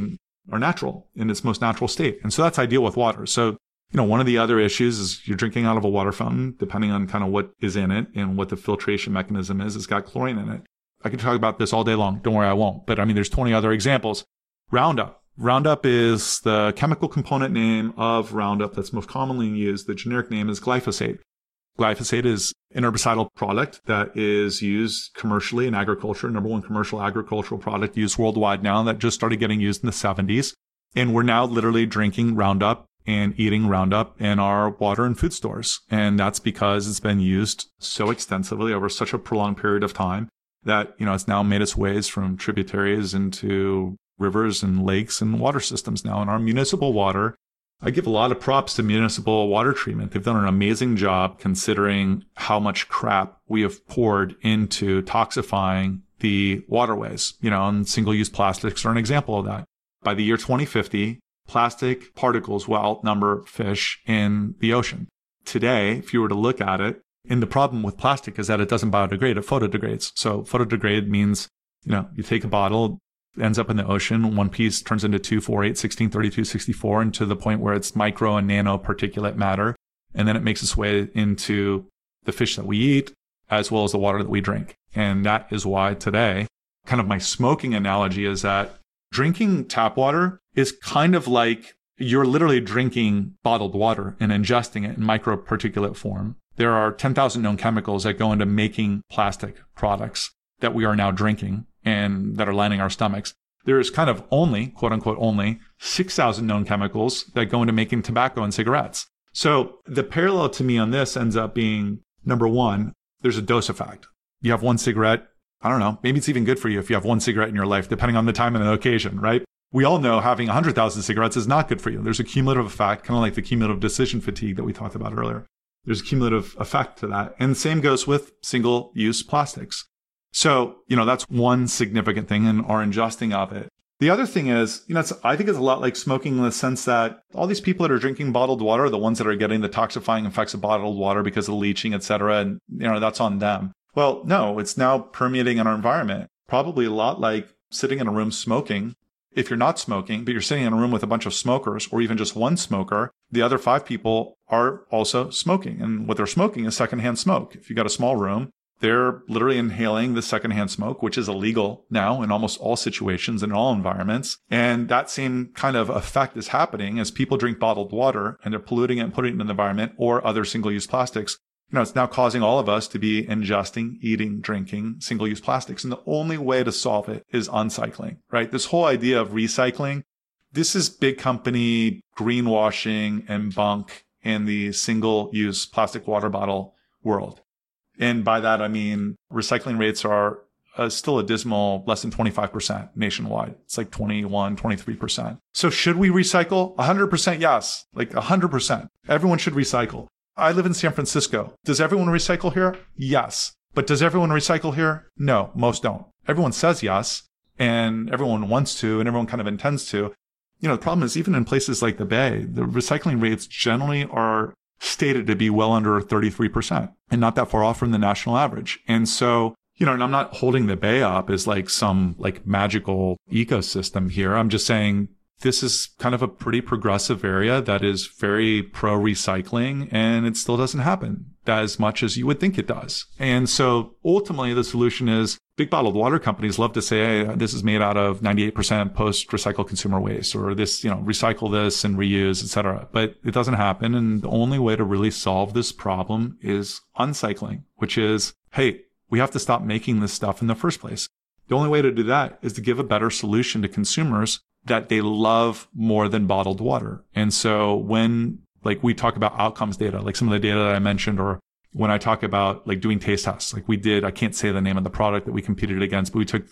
are natural in its most natural state. And so that's ideal with water. So, one of the other issues is you're drinking out of a water fountain, depending on kind of what is in it and what the filtration mechanism is. It's got chlorine in it. I could talk about this all day long. Don't worry, I won't. But there's 20 other examples. Roundup. Roundup is the chemical component name of Roundup that's most commonly used. The generic name is glyphosate. Glyphosate is an herbicidal product that is used commercially in agriculture, number one commercial agricultural product used worldwide now, that just started getting used in the 70s. And we're now literally drinking Roundup and eating Roundup in our water and food stores. And that's because it's been used so extensively over such a prolonged period of time that, it's now made its ways from tributaries into rivers and lakes and water systems now. In our municipal water, I give a lot of props to municipal water treatment. They've done an amazing job considering how much crap we have poured into toxifying the waterways, and single-use plastics are an example of that. By the year 2050, plastic particles will outnumber fish in the ocean. Today, if you were to look at it, and the problem with plastic is that it doesn't biodegrade, it photodegrades. So photodegrade means, you take a bottle, ends up in the ocean, one piece turns into 2, 4, 8, 16, 32, 64, and to the point where it's micro and nano particulate matter. And then it makes its way into the fish that we eat, as well as the water that we drink. And that is why today, kind of my smoking analogy is that drinking tap water is kind of like you're literally drinking bottled water and ingesting it in microparticulate form. There are 10,000 known chemicals that go into making plastic products that we are now drinking and that are lining our stomachs. There is kind of only, quote unquote, only 6,000 known chemicals that go into making tobacco and cigarettes. So the parallel to me on this ends up being, number one, there's a dose effect. You have one cigarette. I don't know. Maybe it's even good for you if you have one cigarette in your life, depending on the time and the occasion, right? We all know having 100,000 cigarettes is not good for you. There's a cumulative effect, kind of like the cumulative decision fatigue that we talked about earlier. There's a cumulative effect to that. And the same goes with single-use plastics. So, that's one significant thing in our ingesting of it. The other thing is, I think it's a lot like smoking in the sense that all these people that are drinking bottled water are the ones that are getting the toxifying effects of bottled water because of leaching, et cetera. And, that's on them. Well, no, it's now permeating in our environment. Probably a lot like sitting in a room smoking. If you're not smoking, but you're sitting in a room with a bunch of smokers or even just one smoker, the other 5 people are also smoking. And what they're smoking is secondhand smoke. If you've got a small room, they're literally inhaling the secondhand smoke, which is illegal now in almost all situations and all environments. And that same kind of effect is happening as people drink bottled water and they're polluting it and putting it in the environment or other single-use plastics. It's now causing all of us to be ingesting, eating, drinking single-use plastics. And the only way to solve it is uncycling, right? This whole idea of recycling, this is big company greenwashing and bunk in the single-use plastic water bottle world. And by that, I mean, recycling rates are still a dismal less than 25% nationwide. It's like 21, 23%. So should we recycle? 100% yes. Like 100%. Everyone should recycle. I live in San Francisco. Does everyone recycle here? Yes. But does everyone recycle here? No, most don't. Everyone says yes, and everyone wants to, and everyone kind of intends to. The problem is even in places like the Bay, the recycling rates generally are stated to be well under 33% and not that far off from the national average. And so, and I'm not holding the Bay up as like some like magical ecosystem here. I'm just saying this is kind of a pretty progressive area that is very pro recycling, and it still doesn't happen as much as you would think it does. And so ultimately the solution is big bottled water companies love to say, hey, this is made out of 98% post-recycled consumer waste, or this, recycle this and reuse, et cetera. But it doesn't happen. And the only way to really solve this problem is uncycling, which is, hey, we have to stop making this stuff in the first place. The only way to do that is to give a better solution to consumers that they love more than bottled water. And so when we talk about outcomes data, like some of the data that I mentioned, or when I talk about doing taste tests, we did, I can't say the name of the product that we competed against, but we took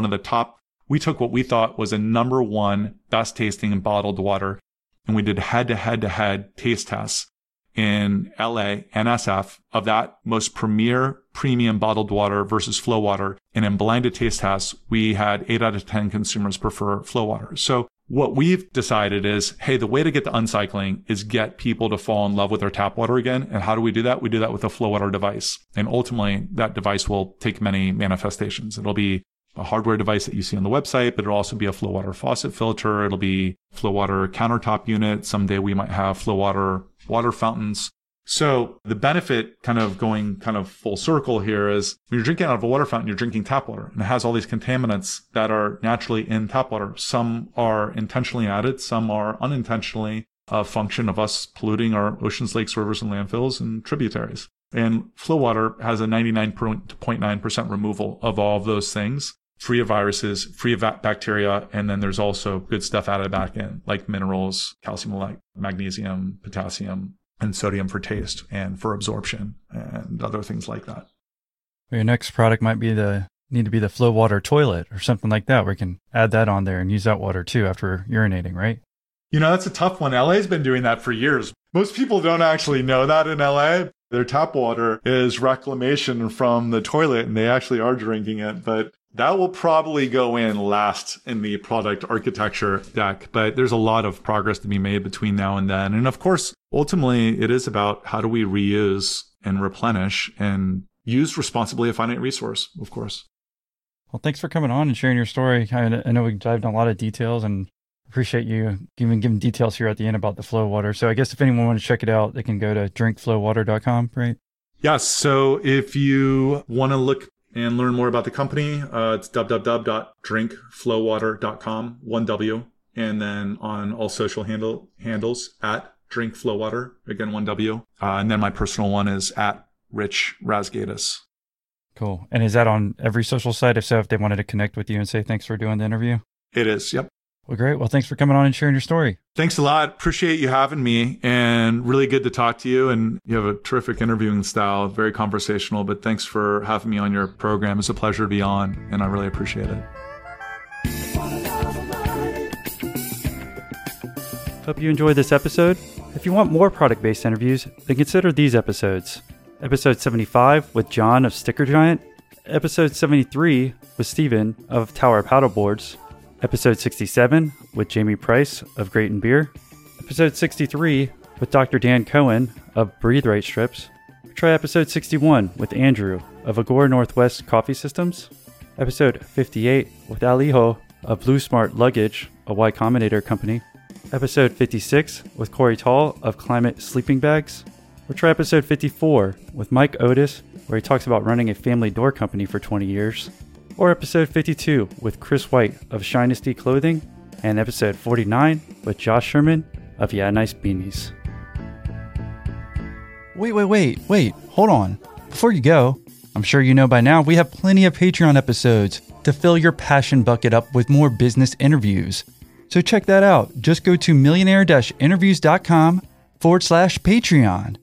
what we thought was a number one best tasting bottled water. And we did head-to-head taste tests in LA, NSF, of that most premier premium bottled water versus flow water. And in blinded taste tests, we had 8 out of 10 consumers prefer flow water. So what we've decided is, hey, the way to get to uncycling is get people to fall in love with their tap water again. And how do we do that? We do that with a flow water device. And ultimately, that device will take many manifestations. It'll be a hardware device that you see on the website, but it'll also be a FlowWater faucet filter. It'll be FlowWater countertop unit. Someday we might have FlowWater water fountains. So the benefit kind of going kind of full circle here is when you're drinking out of a water fountain, you're drinking tap water, and it has all these contaminants that are naturally in tap water. Some are intentionally added, some are unintentionally a function of us polluting our oceans, lakes, rivers, and landfills and tributaries. And FlowWater has a 99.9% removal of all of those things, free of viruses, free of bacteria, and then there's also good stuff added back in, like minerals, calcium, magnesium, potassium, and sodium for taste and for absorption and other things like that. Your next product might be need to be the FlowWater toilet or something like that, where you can add that on there and use that water too after urinating, right? You know, that's a tough one. LA's been doing that for years. Most people don't actually know that in LA. Their tap water is reclamation from the toilet, and they actually are drinking it. But that will probably go in last in the product architecture deck. But there's a lot of progress to be made between now and then. And of course, ultimately, it is about how do we reuse and replenish and use responsibly a finite resource, of course. Well, thanks for coming on and sharing your story. I know we dived into a lot of details, and appreciate you even giving details here at the end about the FlowWater. So I guess if anyone wants to check it out, they can go to drinkflowwater.com, right? Yes. So if you want to look and learn more about the company, it's www.drinkflowwater.com, 1W. And then on all social handles at drinkflowwater, again, 1W. And then my personal one is at Rich Rasgatis. Cool. And is that on every social site? If so, if they wanted to connect with you and say thanks for doing the interview? It is. Yep. Well, great. Well, thanks for coming on and sharing your story. Thanks a lot. Appreciate you having me, and really good to talk to you. And you have a terrific interviewing style, very conversational, but thanks for having me on your program. It's a pleasure to be on, and I really appreciate it. Hope you enjoyed this episode. If you want more product-based interviews, then consider these episodes. Episode 75 with John of Sticker Giant. Episode 73 with Steven of Tower Paddleboards. Episode 67 with Jamie Price of Great and Beer. Episode 63 with Dr. Dan Cohen of Breathe Right Strips. Try episode 61 with Andrew of Agora Northwest Coffee Systems. Episode 58 with Alijo of Blue Smart Luggage, a Y Combinator company. Episode 56 with Corey Tall of Climate Sleeping Bags. Or try episode 54 with Mike Otis, where he talks about running a family door company for 20 years. Or episode 52 with Chris White of Shinesty Clothing, and episode 49 with Josh Sherman of Yeah Nice Beanies. Wait, hold on. Before you go, I'm sure you know by now we have plenty of Patreon episodes to fill your passion bucket up with more business interviews. So check that out. Just go to millionaire-interviews.com/Patreon.